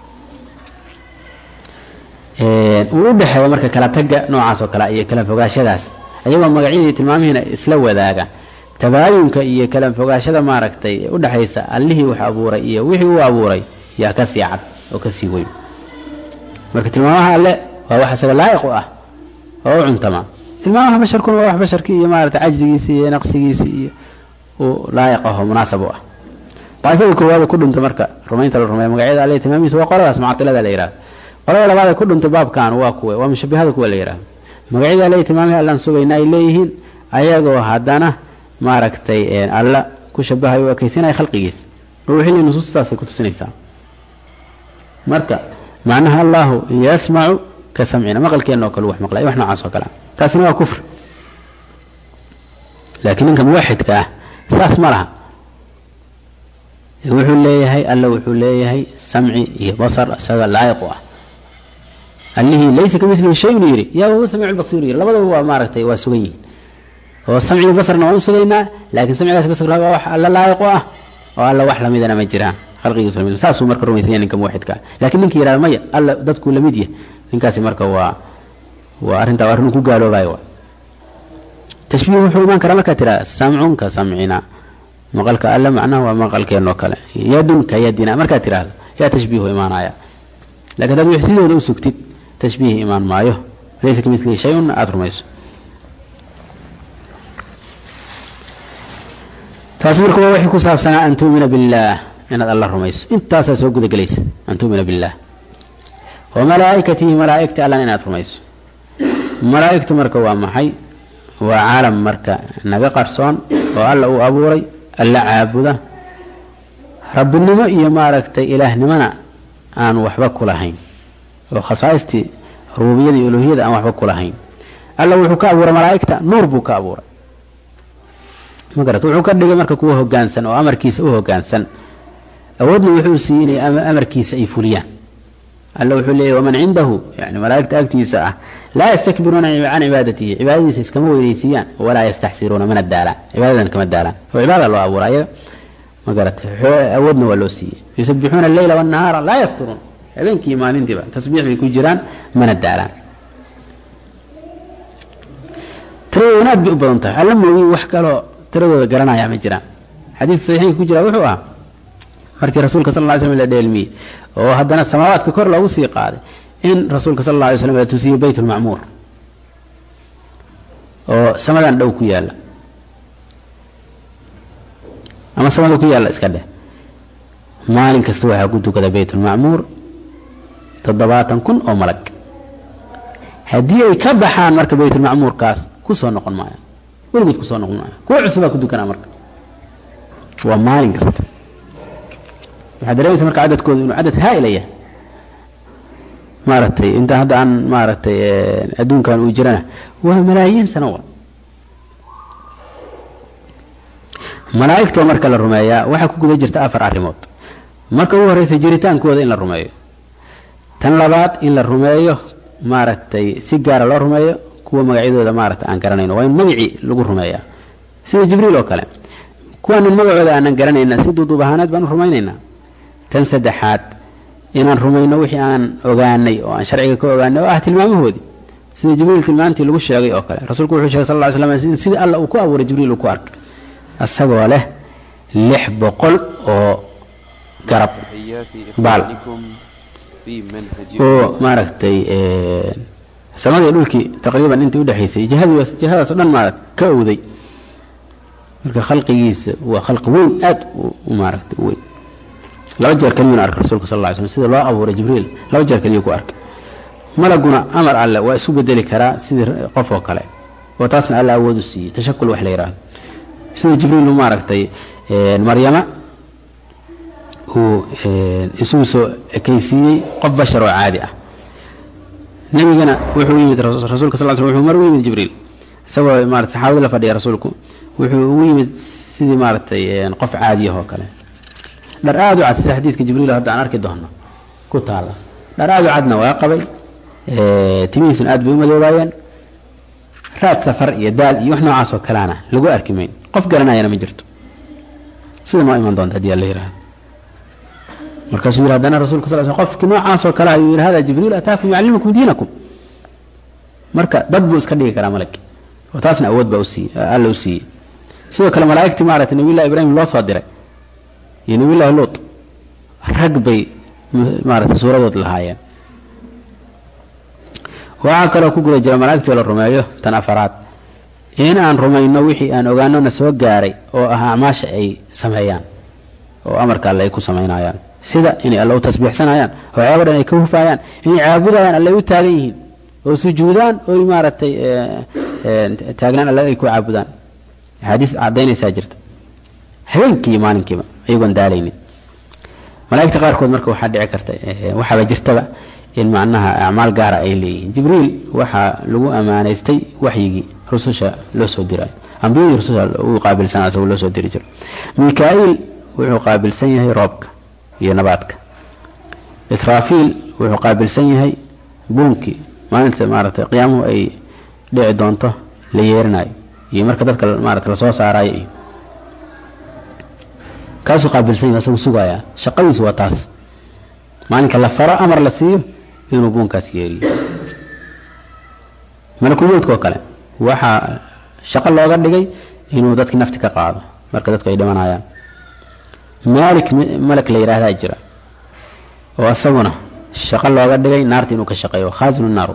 ee uu dhaxay marka kala taga noocaas oo kala iyo kala fogaashadaas ayagoo magacyadii tilmaamihina isla wadaaga tabaayunka iyo kala fogaashada ma aragtay u dhaxaysa allihii wax abuuray iyo wixii uu abuuray yaa ka sii cad oo ka sii weyn marka tilmaamaha alle waa wax isaga laayiq u ah oo cuntama tilmaamaha basharku waa wax basharkii iyo ma aragtay ajzigiisa iyo naqsigiisa iyo oo laayiq ah oo munaasab u ah taayfada koowaad ku dhunta marka rumaynta la rumeeyo magacyada alle tilmaamihiisa waa qoradaas mu'attilada la yiraahdo qorada labaad ku dhunta baabkan waa kuwa waa mushabbihada kuwa la yiraahdo magacyada alle tilmaamihiisa allan sugaynaa leeyihiin ayagoo hadana ma aragtay ee alla ku shabahay oo kaysanay khalqigiisa ruuxii nusuustaas ku tusinaysaa marka macnaha allah yasma'u ka sam'ina maqalkeena oo kale wax maqlay wax noocaas oo kale taasina waa kufr laakiin inka muwahhidka ah saas ma laha wuxuu leeyahay alla wuxuu leeyahay sam'i iyo basar asaga laayiq ah allihi laysa kamithlihi shay'un yiri yaa huwa sami'ul basir labadaba waa ma aragtay waa sugan yihiin oo sam'i basarna waa sugaynaa laakiin samcigaas basar waa wax alla laayiq ah oo alla wax la midana ma jiraan khalqigu sallallahu saasuu marka rumaysan ninka muwahhidka laakiin ninka yiraahdo maya alla dadku la mid yahay ninkaasi marka waa waa arinta warnu ku gaaloobayo tashbiih wuxuu iman karaa marka tira sam'un ka sam'ina maqalka alla macnaha waa maqalkeeno kale yadun ka yadina marka tiraahdo yaa tashbiih imaanaya laakiin dad wixsidooda u sugtid tashbiih imaan maayo laysa kamithlihi shay'un aad rumayso. taas marka waa wixii ku saabsanaa an tu'mina billaah inaad alla rumayso intaasaa soo gudagelaysa an tu'mina billaah wa malaa'ikatihi malaa'igta allana inaad rumayso. malaa'igtu marka waa maxay? waa caalam marka naga qarsoon oo alla uu abuuray alla caabuda rabbinimo iyo maaragtay ilaahnimona aan waxba ku lahayn oo khasaaistii rububiyada iyo uluhiyada aan waxba ku lahayn. alla wuxuu ka abuuray malaa'igta nuur buu ka abuuray magarat wuxuu ka dhigay marka kuwa hoggaansan oo amarkiisa u hoggaansan awoodna wuxuu siiyey inay amarkiisa ay fuliyaan. alla wuxuu leeyahay waman cindahu yani malaa'igta agtiisa ah laa yastakbiruuna can cibaadatihi cibaadadiisa iskama weynaysiiyaan walaa yastaxsiruuna mana daalaan cibaadadan kama daalaan oo cibaada loo abuuray ayaga magarat awoodna waa loo siiyey yusabbixuuna alleyla wannahaara laa yafturuun habeenkii maalintiiba tasbiix bay ku jiraan mana daalaan. tiradooda aad bay u badan tahay alla moogi wax kaloo tiradooda garanayaa ma jiraan. xadiidka saxiixaynka ku jira wuxuu ahaa markii rasuulka sal lla ly slam la dheelmiyey oo haddana samaawaadka kor loogu sii qaaday in rasuulka sal alla alay slam la tusiyey baytulmacmuur oo samadan dhow ku yaalla ama samada ku yaalla iska dheh maalin kasta waxaa ku tukada baytulmacmuur toddobaatan kun oo malag. haddii ay ka baxaan marka baytulmacmuurkaas ku soo noqon maayaan weligood ku soo noqon maayaan kuwa cusubaa ku dukanaa marka waa maalin kasta. waxaa dareemaysa marka cadadkooda inuu cadad haa'ila yahay maaragtay inta hadda aan maaragtay adduunkan uu jirana waa malaayiin sano wa. malaa'igtoo marka la rumeeyaa waxaa ku guda jirta afar arrimood. marka ugu horreysa jiritaankooda in la rumeeyo, tan labaad in la rumeeyo maaragtay si gaara loo rumeeyo kuwa magacyadooda maaragtay aan garanayno waa in magacii lagu rumeeyaa sida jibriil oo kale kuwaanan magacooda aanan garanayna si duuduub ahaaneed baan u rumaynaynaa. tan saddexaad inaan rumayno wixii aan ogaanay oo aan sharciga ka ogaanay oo ah tilmaamahoodii sida jibriil tilmaantii lagu sheegay oo kale rasuulku wuxuu sheegay sal lla ly slam sidii alla uu ku abuuray jibriil uu ku arkay asagoo leh lix boqol oo garab baal oo maaragtay samadii dhulkii taqriiban intii udhexaysay jihadaas oo dhan maaragta ka owday. marka khalqigiisa waa khalqi weyn aad u maaragtay weyn. laba jeer kaliyuuna arkay rasuulka sal lla ly slam sida loo abuuray jibriil laba jeer kaliyu ku arkay. malaguna amar alle waa isu bedeli karaa sidii qof oo kale oo taasna alla awood u siiyey tashakul wax la yidhaahdo sida jibriil maaragtay maryama uu isugu soo ekaysiiyey qof bashar oo caadi ah. nabigana wuxuu yimid rasuulka sal ly slam wuxuu mar u yimid jibriil isagoo maarata saxaabada la fadhiya rasuulku wuxuu ugu yimid sidii maaragtay qof caadiyah oo kale dhar aad u cad sida xadiidka jibriil hadda aan arki doono ku taala dhar aad u cadna waa qabay timihiisuna aad bay u madoobaayeen raad safar iyo daal iyo wax noocaas oo kaleana lagu arki mayn qof garanayana ma jirto sida noo iman doonta haddii alla yidhaahdo. markaasuu yidhi haddana rasuulka sal l slam qofkii noocaas oo kale ayuu yidhi hada jibriil ataakum yucallimukum diinakum. marka dad buu iska dhigi karaa malag oo taasna awood baa usiiye alla u siiyey. sidoo kale malaa'igtii maaragtay nabiyullahi ibraahim loo soo diray iyo nabiyullahi luut rag bay maaragtay suuradood lahaayeen. waxaa kaloo ku guda jira malaa'igtii la rumeeyo tan afaraad in aan rumayno wixii aan ogaano na soo gaaray oo ah acmaasha ay sameeyaan oo amarka alle ay ku samaynayaan sida inay alle u tasbiixsanayaan oo ceebo dhan ay ka hufaayaan inay caabudayaan alle u taagan yihiin oo sujuudaan oo maaragtay taagnaan alle ay ku caabudaan. axaadiis caddaynaysaa jirta habeenkii iyo maalinkiiba ayagoon daalaynin. malaa'igta qaarkood marka waxaa dhici karta waxaaba jirtaba in macnaha acmaal gaara ay leeyihiin. jibriil waxaa lagu ammaanaystay waxyigii rususha loo soo diray ambiyadii rususha uu qaabilsan asagoo loo soo diri jiro. mikaa'iil wuxuu qaabilsan yahay roobka iyo nabaadka. israafiil wuxuu qaabilsan yahay buunkii maalinta maaragtay qiyaamuhu ay dhici doonto la yeerinayo iyo marka dadka maaragtay lasoo saarayo iyo kaasuu qaabilsan yahay asagoo sugayaa shaqadiisu waa taas maalinka la faro amar la siiyo inuu buunkaas yeeriyo. malakulmowdka oo kale waxaa shaqo looga dhigay inuu dadkii nafti ka qaado marka dadku ay dhimanayaan. maalik malak la yidhaahdaa jira oo asaguna shaqo looga dhigay naarta inuu ka shaqeeyo khaasinu naar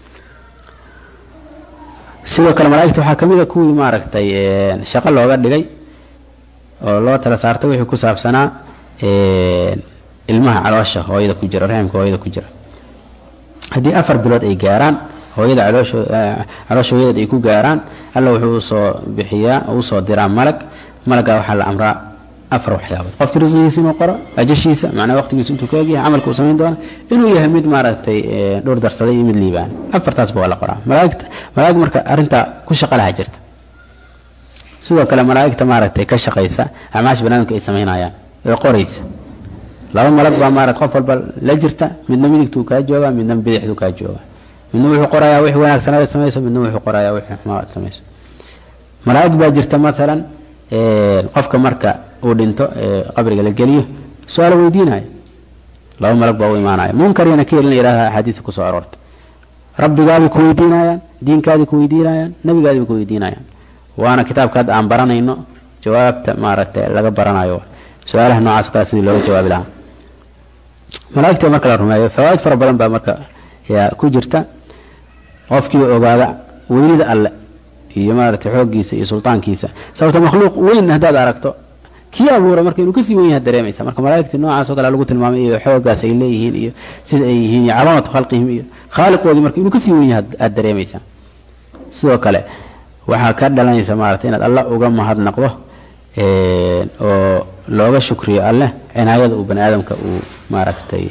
sidoo kale malaa'igta waxaa ka mid a kuwii maaragtay shaqo looga dhigay oo loo tala saartay wixii ku saabsanaa ilmaha caloosha hooyada ku jira raximka hooyada ku jira haddii afar bilood ay gaaraan hooyada caloosha caloosha hooyada ay ku gaaraan alla wuxuu soo bixiyaa uu soo diraa malag malaga waxaa la amraa afar waxyaabood qofkii risqigiisa inuu qoro ajashiisa macnaa waqtigiisa intuu ka egyahay camalka uu samayn doono inuu yahay mid maaragtay dhowr darsaday iyo mid liibaan afartaasba waa la qoraa malaa'igta malaa'ig marka arrintaa ku shaqo laha jirta sidoo kale malaa'igta maaragtay ka shaqaysa acmaasha banaadamka ay samaynayaan ee qoraysa laba malag baa maaragtay qof walba la jirta midna midigtuu kaa joogaa midna bidixduu kaa joogaa midna wuxuu qorayaa wixii wanaagsanaaad samayso midna wuxuu qorayaa wixii xumaad samayso malaa'ig baa jirta maalan qofka marka uu dhinto qabriga la geliyo su'aal weydiinaya laba malag baa u imaanaya munkar iyo nakiir la yiraahdo xadiis ku soo aroortay rabbigaadi ku weydiinayaan diinkaadi ku weydiinayaan nabigaadi ku weydiinayaan waana kitaabkaad aan baranayno jawaabta maaragtay laga baranayo su'aalaha noocaas kala sidii looga jawaabi lahaa malaa'igta marka la rumeeyo fawaid fara badan baa marka yaa ku jirta qofkii ogaada weynida alle iyo maaragtay xoogiisa iyo sultaankiisa sababta makhluuq weyn hadaad aragto kii abuura marka inuu kasii weyn yahay dareemaysa marka malaa'igta noocaas oo kale lagu tilmaamay iyo xoogaas ay leeyihiin iyo sida ay yihiin iyo calaamatu khalqihim iyo khaaliqoodii marka inuu kasii weyn yahay aad dareemaysa sidoo kale waxaa ka dhalanaysa maaragtay inaad alla uga mahadnaqdo oo looga shukriyo alle cinaayada uu bani aadamka uu maaragtay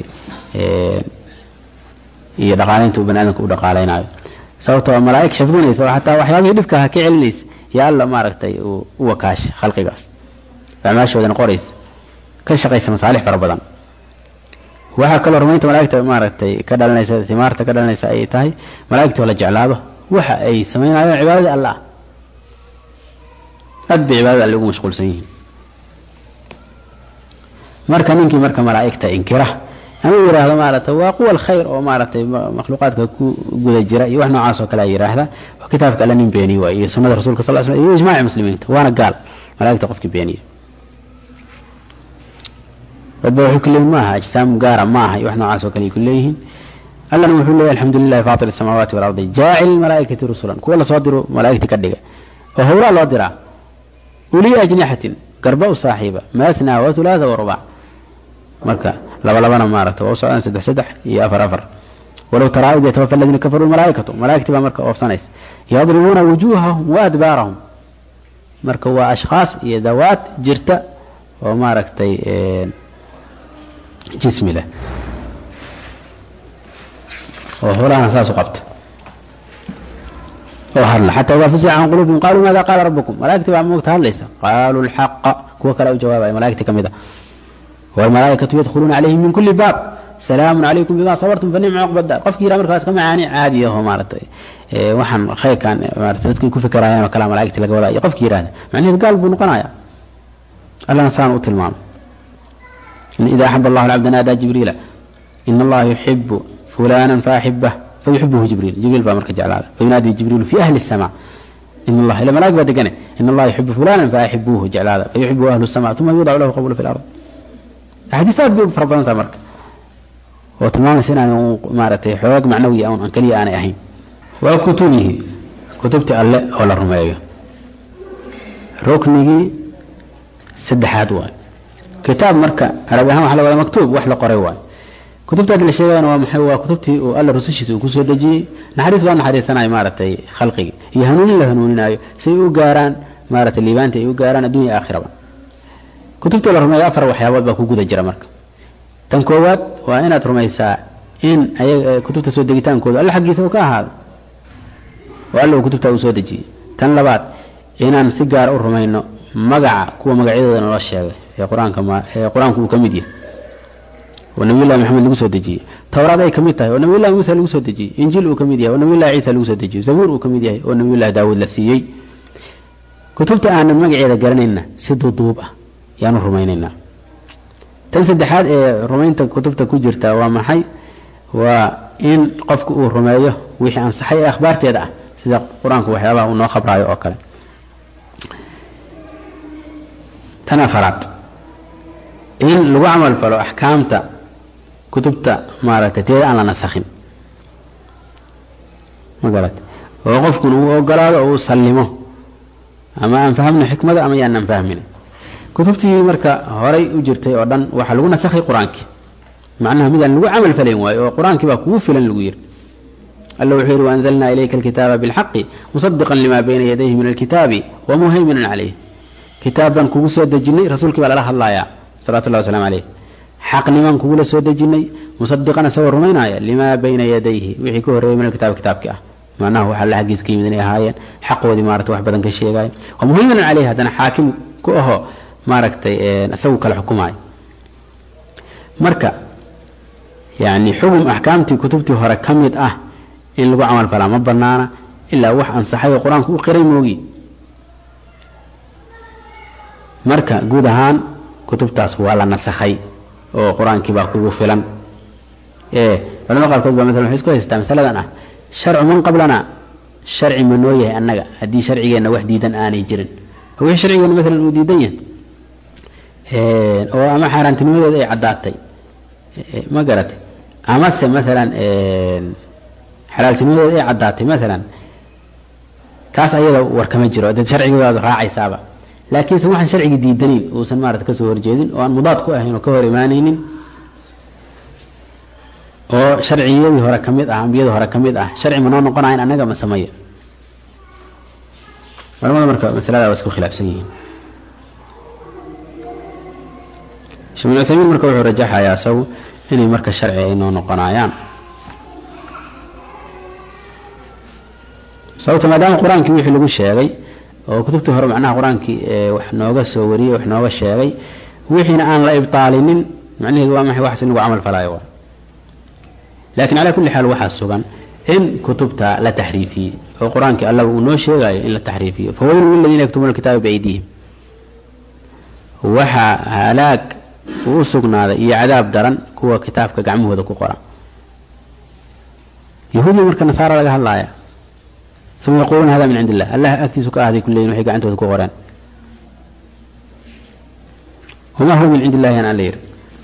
iyo dhaqaalaynta uu bani aadamka u dhaqaalaynayo sababtoo malaa'ig xifdinaysa oo xataa waxyaabihii dhibka ka celinaysa yaa alla maaragtay uu u wakaashay khalqigaas acmaashoodana qoraysa ka shaqaysa masaalix fara badan waxaa kaloo rumaynta malaa'igta maaragtay ka dhalanaysa timaarta ka dhalanaysa ay tahay malaa'igta la jeclaado waxa ay samaynayaan cibaadada allah aad bay cibaadada alle ugu mashquulsan yihiin marka ninkii marka malaa'igta inkira ama yiraahdo maaragtay waa quwal khayr oo maaragtay makhluuqaadka ku guda jira iyo wax noocaas oo kale yiraahda oo kitaabka alla nin beeni waa iyo sunnada rasuulka sallallahu alayhi wasallam iyo ijmaaca muslimiinta waana gaal malaa'igta qofkii beeniya وبوحي كل ما أجسام قارة معها يوحنا عاسو كان يقول ليهن الله نقول له الحمد لله فاطر السماوات والأرض جاعل الملائكة رسلا كل صادروا ملائكة كدقة وهو لا ضرع ولي أجنحة قرباء صاحبة مثنى وثلاث ورباع مركا لو لبنا مارت وصعنا سدح سدح يا أفر أفر ولو ترى إذا توفى الذين كفروا الملائكة ملائكة مركا وفصنيس يضربون وجوههم وأدبارهم مركا وأشخاص يدوات جرتا وماركتي جسمي له وهو لا أساس قبط وهرل حتى إذا فزع عن قلوبهم قالوا ماذا قال ربكم ملائكة بعد موت هل ليس قالوا الحق كوا كلا جواب ملائكة كمذا والملائكة يدخلون عليهم من كل باب سلام عليكم بما صبرتم فنعم عقب الدار قف كي رامر خلاص كما عاني عادي هو مارت إيه وحن خير كان مارت تذكر كيف كرايا وكلام ملائكة لقوا لا يقف كي هذا معناه قال بنقنايا الله نصان وتلمام إن إذا أحب الله العبد نادى جبريل إن الله يحب فلانا فأحبه فيحبه جبريل جبريل بأمرك جعل هذا فينادي جبريل في أهل السماء إن الله إلا ملاك بدقنه إن الله يحب فلانا فأحبوه جعل هذا فيحبه أهل السماء ثم يوضع له قبول في الأرض حديثات بفربنا تمرك وتمام سنة مارته حواق معنوي أو أنكلي أنا أهين وكتبه كتبت الله ولا رميه ركنه سدحات واي كتاب مركا عربيها waxa la wada maktuub wax la qoray waay kutubta la sheegayna waa maxay waa kutubtii oo alla rusushiisa ku soo dajiyay naxariis baa naxariisanay maaratay khalqiga iyo hanuunin la hanuuninayo si uu gaaraan maaratay liibaanta ay u gaaraan adduunyo aakhiraba kutubta la rumeeyo afar waxyaabood baa ku guda jira marka tan koowaad waa inaad rumaysaa in ay kutubta soo degitaankooda alla xaqiisa uu ka ahaado oo alla kutubta uu soo dajiyay tan labaad inaan si gaar u rumayno magaca kuwa magacyadooda loo sheegay ee quraanka ma ee quraanku uu kamid yahay oo nabi ilaahay maxamed lagu soo dajiyay tawraad ay kamid tahay oo nabi ilaahay muuse lagu soo dajiyay injiil uu kamid yahay oo nabi ilaahay ciisa lagu soo dajiyay zabuur uu kamid yahay oo nabi ilaahay daawud la siiyay kutubta aan magaceeda garanayna si duuduub ah yaanu rumaynayna tan saddexaad ee rumaynta kutubta ku jirta waa maxay waa in qofku uu rumeeyo wixii aan saxay akhbaarteeda ah sida quraanku waxyaabaha uu noo khabraayo oo kale تنافرات إن لو عمل فلو أحكامته kutubta maaragtay teeda aan la nasakhin ma garat oo qofkuna uu ogolaado oo uu sallimo ama aan fahmno xikmada ama yaan fahmin kutubtii marka horay u jirtay oo dhan waxa lagu nasakhay quraanki macnaha mid aan lagu amal falayn waayo oo quraanki baa kugu filan lagu yiri الله وحير وأنزلنا إليك الكتاب بالحق مصدقا لما بين يديه من الكتاب ومهيمنا عليه كتابا كوغو سو دجني رسولك ولا الله الله يا صلاه الله وسلام عليه حق نمان كوغو سو دجني مصدقا سو رمينايا لما بين يديه وحي كهري من الكتاب كتابك معناه waxa la xaqiis kiimidin ahaayeen xaqoodi maaragtay wax badan ka sheegay oo muhiimna عليه hadana xaakim ku aho maaragtay asagu kala xukumaay marka yaani xukum ahkaamti kutubti hore kamid ah in lagu amal fala ma banaana illa wax ansaxay quraanku u qiray moogi marka guud ahaan kutubtaas waa la nasakhay oo quraanki baa kugu filan ee walaal qaarkood baa mesela isku haystaa masaladan ah sharci man qablana sharci ma noo yahay annaga hadii sharcigeena wax diidan aanay jirin oo wixii sharcigeena mesela uu diidan yahay ee oo ama xaaraantinimadeeda ay cadaatay ma garatay ama se mesela ee xalaaltinimadeeda ay cadaatay mesela kaas ayada war kama jiro dad sharcigeeda raacaysaaba laakiin se waxaan sharciga diidanin oo san maarad ka soo horjeedin oo aan mudaad ku ahayn oo ka hor iimaanaynin oo sharciyadii hore kamid ah ambiyada hore kamid ah sharci ma noqonayn anaga ma sameeyo marmada marka masalada waa isku khilaafsan yihiin Sheikh Uthaymeen marka wuxuu rajaxayaa saw inay marka sharci ay noqonayaan sababta maadaama quraanki wixii lagu sheegay oo kutubta hore macnaha quraanki wax nooga soo wariyay wax nooga sheegay wixiina aan la ibtaalinin macnaheedu waa maxay wax lagu amal falaayo laakiin ala kulli xaal waxa sugan in kutubta la tahriifi oo quraanki Allah uu noo sheegay in la tahriifiyo fawayl lil ladina yaktubuna kitaba bi'aydihim waxa halaag uu sugnaaday iyo cadaab daran kuwa kitaabka gacmahooda ku qoran yahuudi marka nasaara laga hadlaaya ثم يقولون هذا من عند الله الله أكتسك هذه كلين وحي قعنته القرآن وما هو من عند الله أنا لير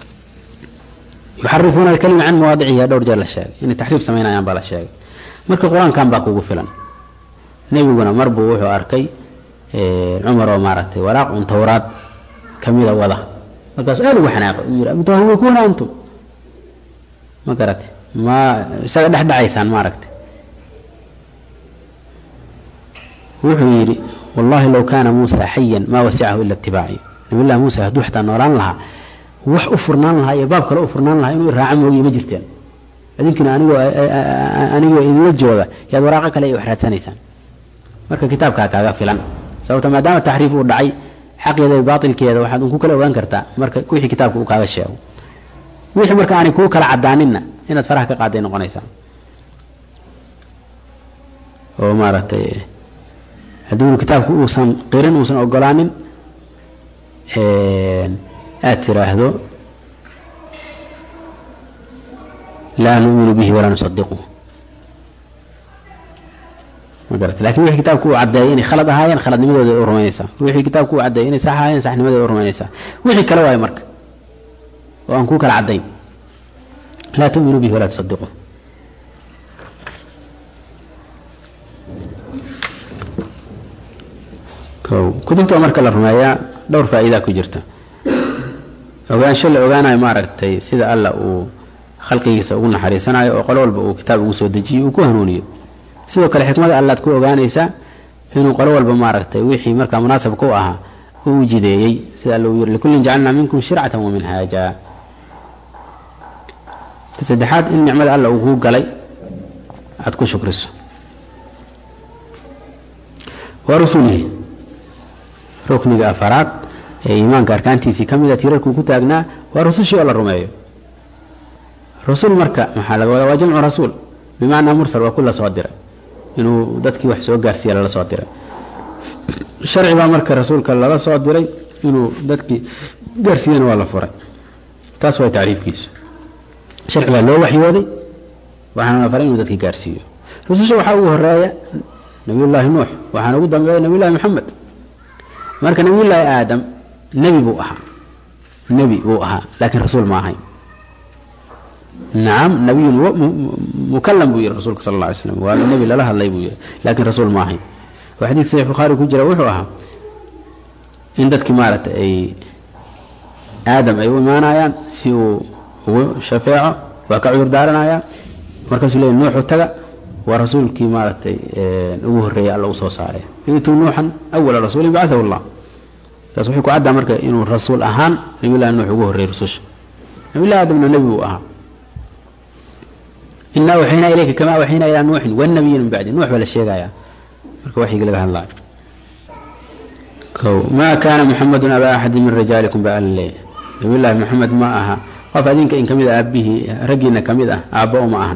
يحرفون الكلمة عن مواضعها دور جل الشيء إن التحريف سمينا ينبال الشيء مرك القرآن كان باقو قفلا نبينا مربوح وأركي عمر ومارته وراق من توراة كميلة وضع فقال سألوا حناق متهوكون أنتم ما قرأت ما سأل أحد عيسان ما ركت وحيري والله لو كان موسى حيا ما وسعه إلا اتباعي نبي الله موسى هدو حتى نوران لها وح أفرنان لها يا باب كلا أفرنان لها إنه يرعى وجي مجرتين يمكن أنا أنا إذا وجهه يا وراقك لا يحرد سنيسان مرك كتاب كذا فلان سوت ما دام التحريف والدعي حق يد باطل كذا واحد وكو كلا وان كرتا مرك كوي كتاب كو كذا شيء وحي مرك أنا كو كلا عداننا إن تفرح كقاعدين قنيسان وما رتي هدول كتابك وصن قرن وصن أقولانين آترا هذو لا نؤمن به ولا نصدقه ما قلت لكن وحي كتابك عدايين خلد هاين خلد نمد الأورمانيسا وحي كتابك عدايين صح هاين صح نمد الأورمانيسا وحي كلواي مرك وأنكوك العدين لا تؤمن به ولا تصدقه كتبت marka la rumeeyaa dhowr faa'iido ku jirta ogaansho la ogaanayo ma aragtay sida Allah uu khalqigiisa ugu naxariisanayo oo qol walba uu kitaab ugu soo dejiyo uu ku hanuuniyo sidoo kale xikmada Allah ku ogaanaysa inuu qol walba ma aragtay wixii marka munaasab ku ahaa uu jideeyay sida Allah uu yiri kullin jacalna minkum shir'atan wa minhaja tasaddaxad in nicmada Allah uu ku galay aad ku shukriso wa rasulihi ركن أفراد إيمان كاركانتيسي كمية تيركو كتاجنا ورسول شيء الله رميه رسول مركا محل وجمع رسول بمعنى مرسل وكل صادر إنه دتك وحسو جارسيا لا صادر شرع ما مركا رسول كلا صادر إنه دتك جارسيا ولا فرع تسوى تعريف كيس شرع ما لو وحي وذي وحنا فرعين دتك جارسيا رسول شو حوه الراية نبي الله نوح وحنا قدام نبي الله محمد marka nabi ilaahay aadam nabi buu ahaa nabi buu ahaa laakiin rasuul ma ahayn نعم نبي مكلم بو رسول صلى الله عليه وسلم وقال النبي لا لها الله بو لكن رسول ما هي وحديث صحيح البخاري كجرا وحوها إن دتك مارت أي آدم أي ومانايان سيو هو شفاعة وكعور دارنا يا مركز لي نوح وتجا ورسول كي مارت أبوه الرياء الله وصى صاره يتو نوحا أول رسول بعثه الله تصحيح كعدة مركز إنه الرسول أهان يقول أنه أبوه الرياء رسول يقول آدم النبي أهان إنا وحينا إليك كما وحينا إلى نوح والنبي من بعد نوح ولا شيء قايا مركز وحي قال الله ما كان محمد أبا أحد من رجالكم بأل الله يقول الله محمد ما أها قفدينك إن كمذا أبيه رجينا كمذا أبوه معهن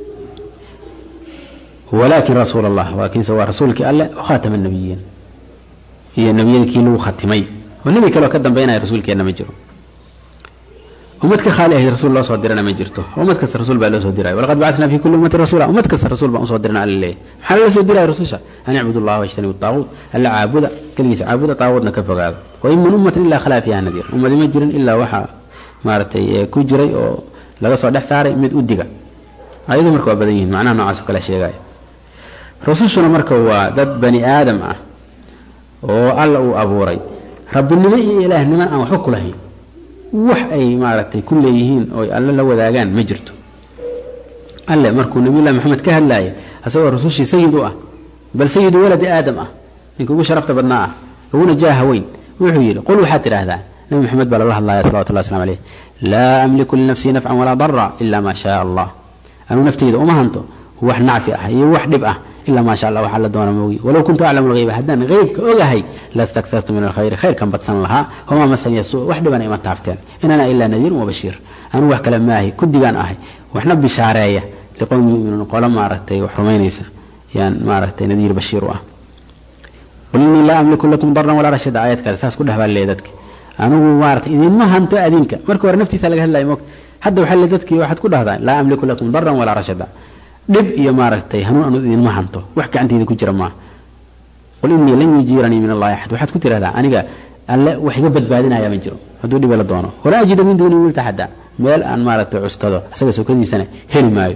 ولكن رسول الله ولكن سوى رسولك الله وخاتم النبيين هي النبيين كيلو ختمي والنبي كلو قدم بينها رسولك أنا مجرو ومتك خاليه رسول الله صدرنا مجرته ومتك رسول بالله صدره ولقد بعثنا في كل أمة رسولا ومتك رسول بأن صدرنا على الله حل صدره رسولا أن يعبدوا الله واجتنبوا الطاغوت ألا عابد كلمة عابد طاغوتنا كفر هذا وإن من أمة إلا خلا فيها نذير أمة مجر إلا وحى مارتي كجري أو لا صدح ساري مد أدقة هذا مركب بدين معناه نعاس كل شيء جاي رسولنا مركب ضد بني آدم والله أبوري رب النبي إله نما أو حق له wax ay maartay kulleeyihiin oo alla la wadaagaan ma jirto alla markuu nabi ilaahay maxamed ka hadlaayay asagoo rasuushii sayid u ah bal sayid walad aadam ah inuu ugu sharafta badnaa ah uuna jaaha weyn wuxuu yiri qul waxa tiraahdaa nabi maxamed baa la hadlaayay sallallahu alayhi wasallam alayhi la amliku li nafsi naf'an wala darra illa ma sha Allah anu naftayda uma hanto wax naafi ah iyo wax dhib ah إلا ما شاء الله وحل دون موي ولو كنت أعلم الغيب هدان غيب أوجهي لاستكثرت من الخير خير كم بتصن لها هما مسني يسوع واحدة بنا ما تعبتين إن أنا إلا نذير وبشير أنا وح كلام ماهي كنت جان أهي وإحنا بشعرية لقوم من قال ما رتي وحرمينيسا يعني ما رتي نذير بشير واه قل إني لا أملك لكم ضرا ولا رشد آيات كالساس كلها بالليدتك أنا ما رت إذا ما هنت أدينك مركور نفتي سلك هلا يموت حد وحلدتك واحد كلها هذا لا أملك لكم ضرا ولا رشدا dhib iyo maaragtay hanuun anu idin ma hanto wax gacanteeda ku jira ma qul inni lan yujirani min allah ahad waxaad ku tiraahdaa aniga alle wax iga badbaadinaya ma jiro haduu dhib la doono wala ajidu min duuni wal tahada meel aan maaragtay cuskado asaga soo kadiisana heli maayo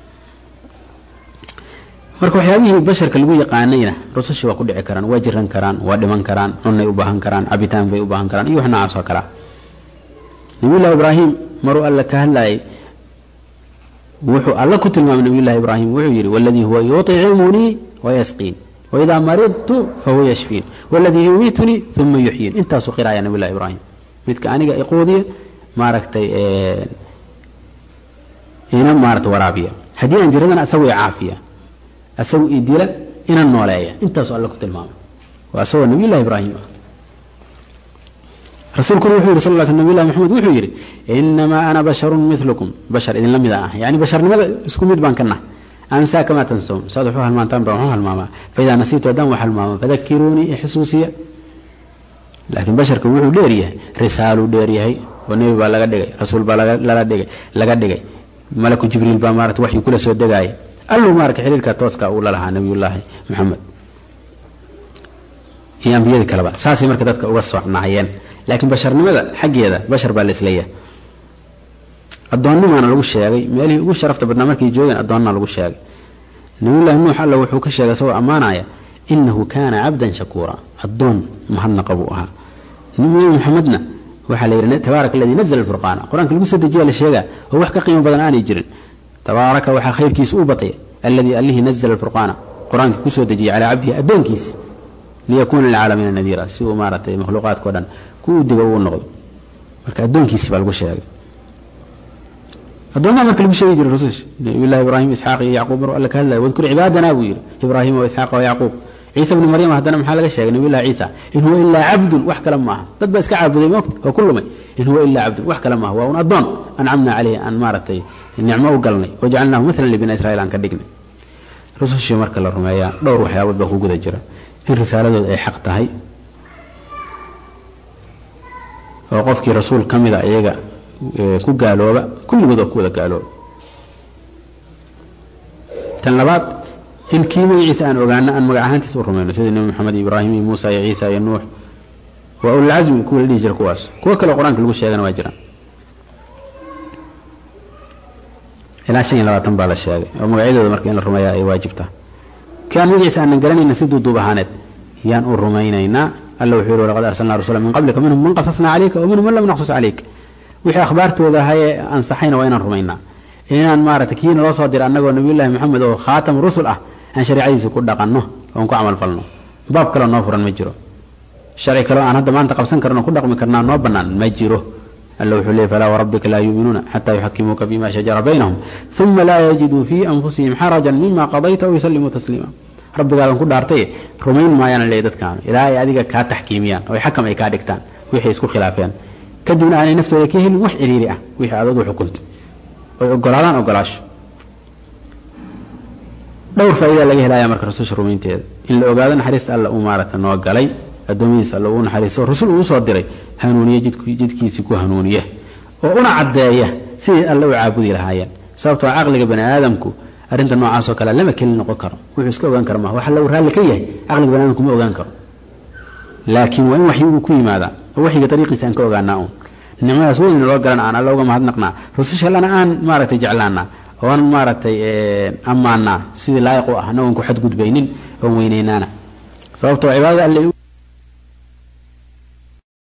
marka waxyaabihii basharka lagu yaqaanayna rususha waa ku dhici karaan waa jiran karaan waa dhiman karaan cunay u baahan karaan abitaan bay u baahan karaan iyo wax noocaas oo kala nabi ibraahim maru alla ka hadlay وحو الله كتل من نبي الله إبراهيم وحو يري والذي هو يطعمني ويسقين وإذا مرضت فهو يشفين والذي يميتني ثم يحيين انت سقرا يا نبي الله إبراهيم متك أنا يقودي ما ركتي اه هنا مارت ورابية هدي أنجرنا أسوي عافية أسوي ديلا إن النولاية انت سؤال الله كتل مام وأسوي نبي الله إبراهيم رسول كل وحي صلى الله عليه وسلم الله محمد وحي يري إنما أنا بشر مثلكم بشر إذن لم يدعه يعني بشر لماذا اسكم يدبان كنا أنسى كما تنسون صادحوها المان تنبعوها الماما فإذا نسيت ودموح الماما فذكروني إحسوسية لكن بشر كل وحي ديريه رسالة ديريه ونبي بالغا دغاي رسول بالغا لا دغاي لغا دغاي ملك جبريل بامارت وحي كل سو دغاي الله مارك خليلك توسكا او لها نبي الله محمد هي انبياء كلبا ساسي marka dadka uga socnaayeen laakiin basharnimada xageeda bashar baa la isleeyahay adoonnimana lagu sheegay meelii ugu sharafta badnaa markii joogeen adoonna lagu sheegay nabi allah nuux alla wuxuu ka sheegay soo amaanaya innahu kaana abdan shakura adoon mahadna qabu aha nabi muhammadna waxa la yiraahdaa tabaaraka alladhi nazzala al-furqana quraanka lagu soo dejiyo la sheega oo wax ka qiimo badan aan jirin tabaaraka waxa khayrkiisu u batay alladhi alladhi nazzala al-furqana quraanka ku soo dejiyo ala abdihi adoonkiis liyakuna lil'alamin nadira si uu maaratay makhluuqaad ko dhan ku diga uu noqdo marka adoonkiisa baa lagu sheegay adoonka marka lagu sheegay jiray rasuul nabi ibraahim isxaaq iyo yaqub mar alla ka hadlay wadkur ibadana uu yiri ibraahim iyo isxaaq iyo yaqub ciisa ibn maryam hadana maxaa laga sheegay nabi ilaahi ciisa in huwa illa abdun wax kala ma aha dad ba iska caabuday moqt oo kulumay in huwa illa abdun wax kala ma aha waa un adoon an'amna alayhi an maaratay nicmo u galnay waja'alnahu mathalan li bani israa'iil an ka dhignay rasuulshii marka la rumeeyaa dhowr waxyaabo baa ku guda jira in risaaladooda ay xaq tahay oo qofkii rasuul kamida ayaga ku gaalooba kulligood ku wada gaalooba tan labaad in kiima ciisa aan ogaana aan magacaantiisa u rumayno sida nabi maxamed ibraahim iyo muusa iyo ciisa iyo nuux wa ul azmi ku la dhijir kuwaas kuwa kale quraanka lagu sheegana waa jiraan ilaa shan iyo labaatan baa la sheegay oo magacyadooda marka in la rumeeyaa ay waajibtaa kaan magaciisa aanan garanayna si duuduub ahaaneed yaan u rumaynaynaa alla wuxuu yidhi laqad arsalnaa rusula min qablika minhum man qasasnaa calayka wa minhum man lam naqsus calayk wixii akhbaartooda ahayee ansaxayna waa inaan rumaynaa inaan maaragtay kiina loo soo dira annagoo nabiyullaahi maxamed oo khaatam rusul ah aan shariicadiisa ku dhaqanno oon ku camal falno baab kaloo noo furan ma jiro sharci kaloo aan hadda maanta qabsan karno ku dhaqmi karnaa noo bannaan ma jiro alla wuxuu leeyay falaa warabbika laa yuuminuuna xataa yuxakimuuka bima shajara baynahum uma laa yajiduu fii anfusihim xarajan mima qadayta wa yusallimuu tasliima rabbigaadan ku dhaartay rumayn maayaan leeyahay dadkaan ilaa ay adiga kaa taxkiimiyaan oo xakam ay kaa dhigtaan wixii isku khilaafeen kadibna aanay naftooda ka helin wax ciriiri ah wixii aad u xukuntay oo ogolaadaan ogolaasho dhowr faa'iido laga helayaa marka rasuusha rumaynteeda in la ogaado naxariista alla uu maarata noo galay addoomihiisa alla uu naxariisto rasul uu soo diray hanuuniye jidkiisii ku hanuuniye oo una caddeeya sidii alla u caabudi lahaayeen sababtoo caqliga bani aadamku arrinta noocaas oo kale lama kelin noqon karo wuxuu iska ogaan karo maaha waxa la raalli ka yahay caqliga bani aadamku ma ogaan karo laakiin waa in waxyigu ku yimaada oo waxyiga dariiqiisa aan ka ogaanaa uun nicmadaas weyn loo garan aan alla uga mahadnaqnaa rususha allana aan maaragtay jeclaanaa oon maaragtay ammaanaa sidii laayiq u ah anagoon ku xadgudbaynin oon weynaynaana sababtoo cibaadada alle